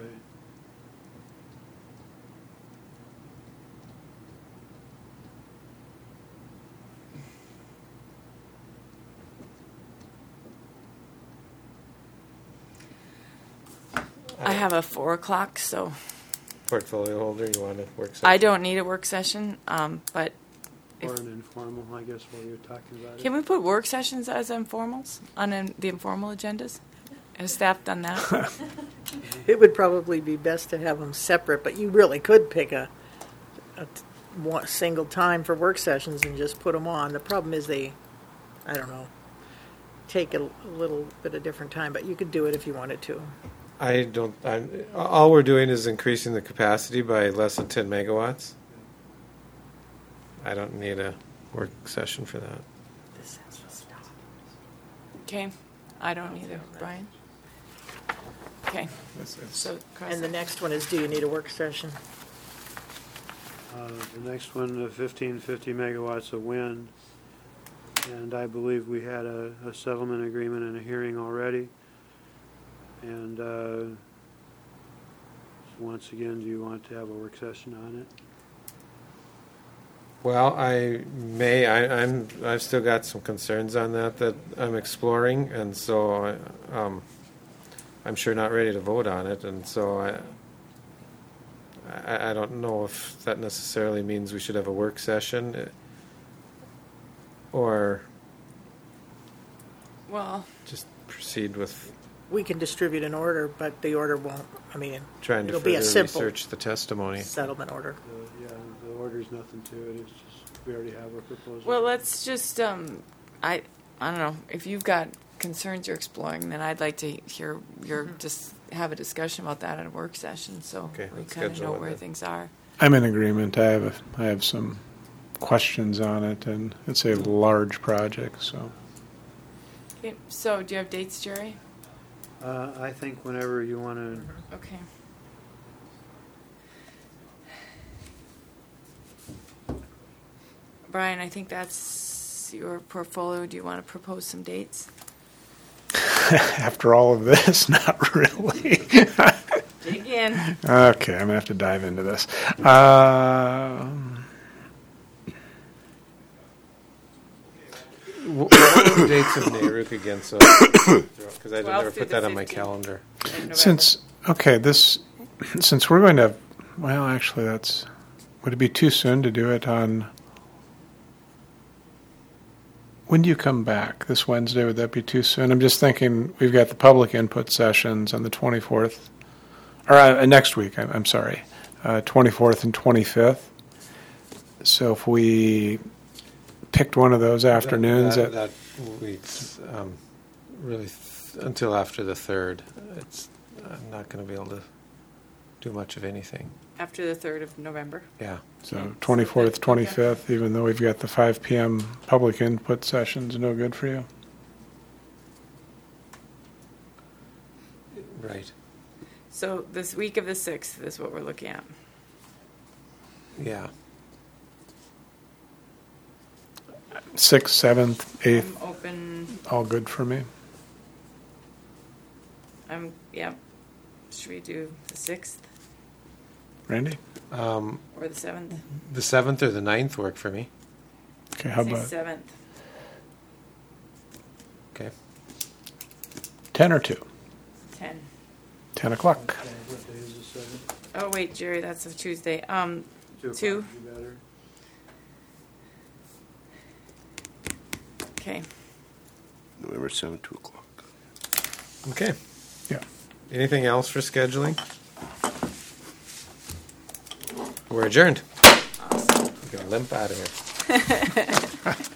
I have a four o'clock, so Portfolio holder, you want to work session? I don't need a work session. Um, but Or if, an informal, I guess, while you're talking about it. can we put work sessions as informals on an, the informal agendas? Has staff done that? It would probably be best to have them separate, but you really could pick a, a t- one, single time for work sessions and just put them on. The problem is they, I don't know, take a, a little bit of different time, but you could do it if you wanted to. I don't. I'm, all we're doing is increasing the capacity by less than ten megawatts. I don't need a work session for that. Okay. I don't either. Brian? Okay. So cross And the it. next one is, do you need a work session? Uh, The next one, the fifteen fifty megawatts of wind. And I believe we had a a settlement agreement and a hearing already. And uh, once again, do you want to have a work session on it? Well, I may. I, I'm. I've still got some concerns on that that I'm exploring, and so I, um, I'm sure not ready to vote on it. And so I, I, I don't know if that necessarily means we should have a work session. or Well, just proceed with We can distribute an order, but the order won't, I mean, trying to it'll be a further simple research the testimony? settlement order. The- Yeah, the order's nothing to it, it's just, we already have a proposal. well, let's just, um, I, I don't know, if you've got concerns you're exploring, then I'd like to hear your, just have a discussion about that at a work session, so Okay, we let's kind of schedule know it where then. things are. I'm in agreement. I have a, I have some questions on it, and it's a large project, so. Okay, so do you have dates, Jerry? Uh, I think whenever you want to, Okay. Brian, I think that's your portfolio. Do you want to propose some dates? After all of this, not really. Dig in. Okay, I'm gonna have to dive into this. Um, Wh- What are the dates of NARUC again? So, because I twelfth never through put the that on my fifteenth. calendar. in November. since okay, this since we're going to, well, actually, that's would it be too soon to do it on? When do you come back? This Wednesday? Would that be too soon? I'm just thinking we've got the public input sessions on the twenty-fourth, or uh, next week. I'm, I'm sorry, uh, twenty-fourth and twenty-fifth. So if we picked one of those afternoons, That, at, that week's um, really th- until after the third. It's I'm not going to be able to do much of anything. After the third of November. Yeah. so twenty-fourth, twenty-fifth, even though we've got the five p.m. public input sessions, no good for you. Right. So this week of the sixth is what we're looking at. Yeah. Sixth, seventh, eighth, I'm open. all good for me. I'm yeah. Should we do the sixth Randy? Um, or the seventh? the seventh or the ninth work for me. Okay, how Say about seventh? Okay. ten or two? Ten. ten o'clock. what day is the seventh? Oh wait, Jerry, that's a Tuesday. Um, Two Two. o'clock would be better. okay. November seventh, two o'clock. Okay. Yeah. Anything else for scheduling? We're adjourned. Awesome. We can limp out of here.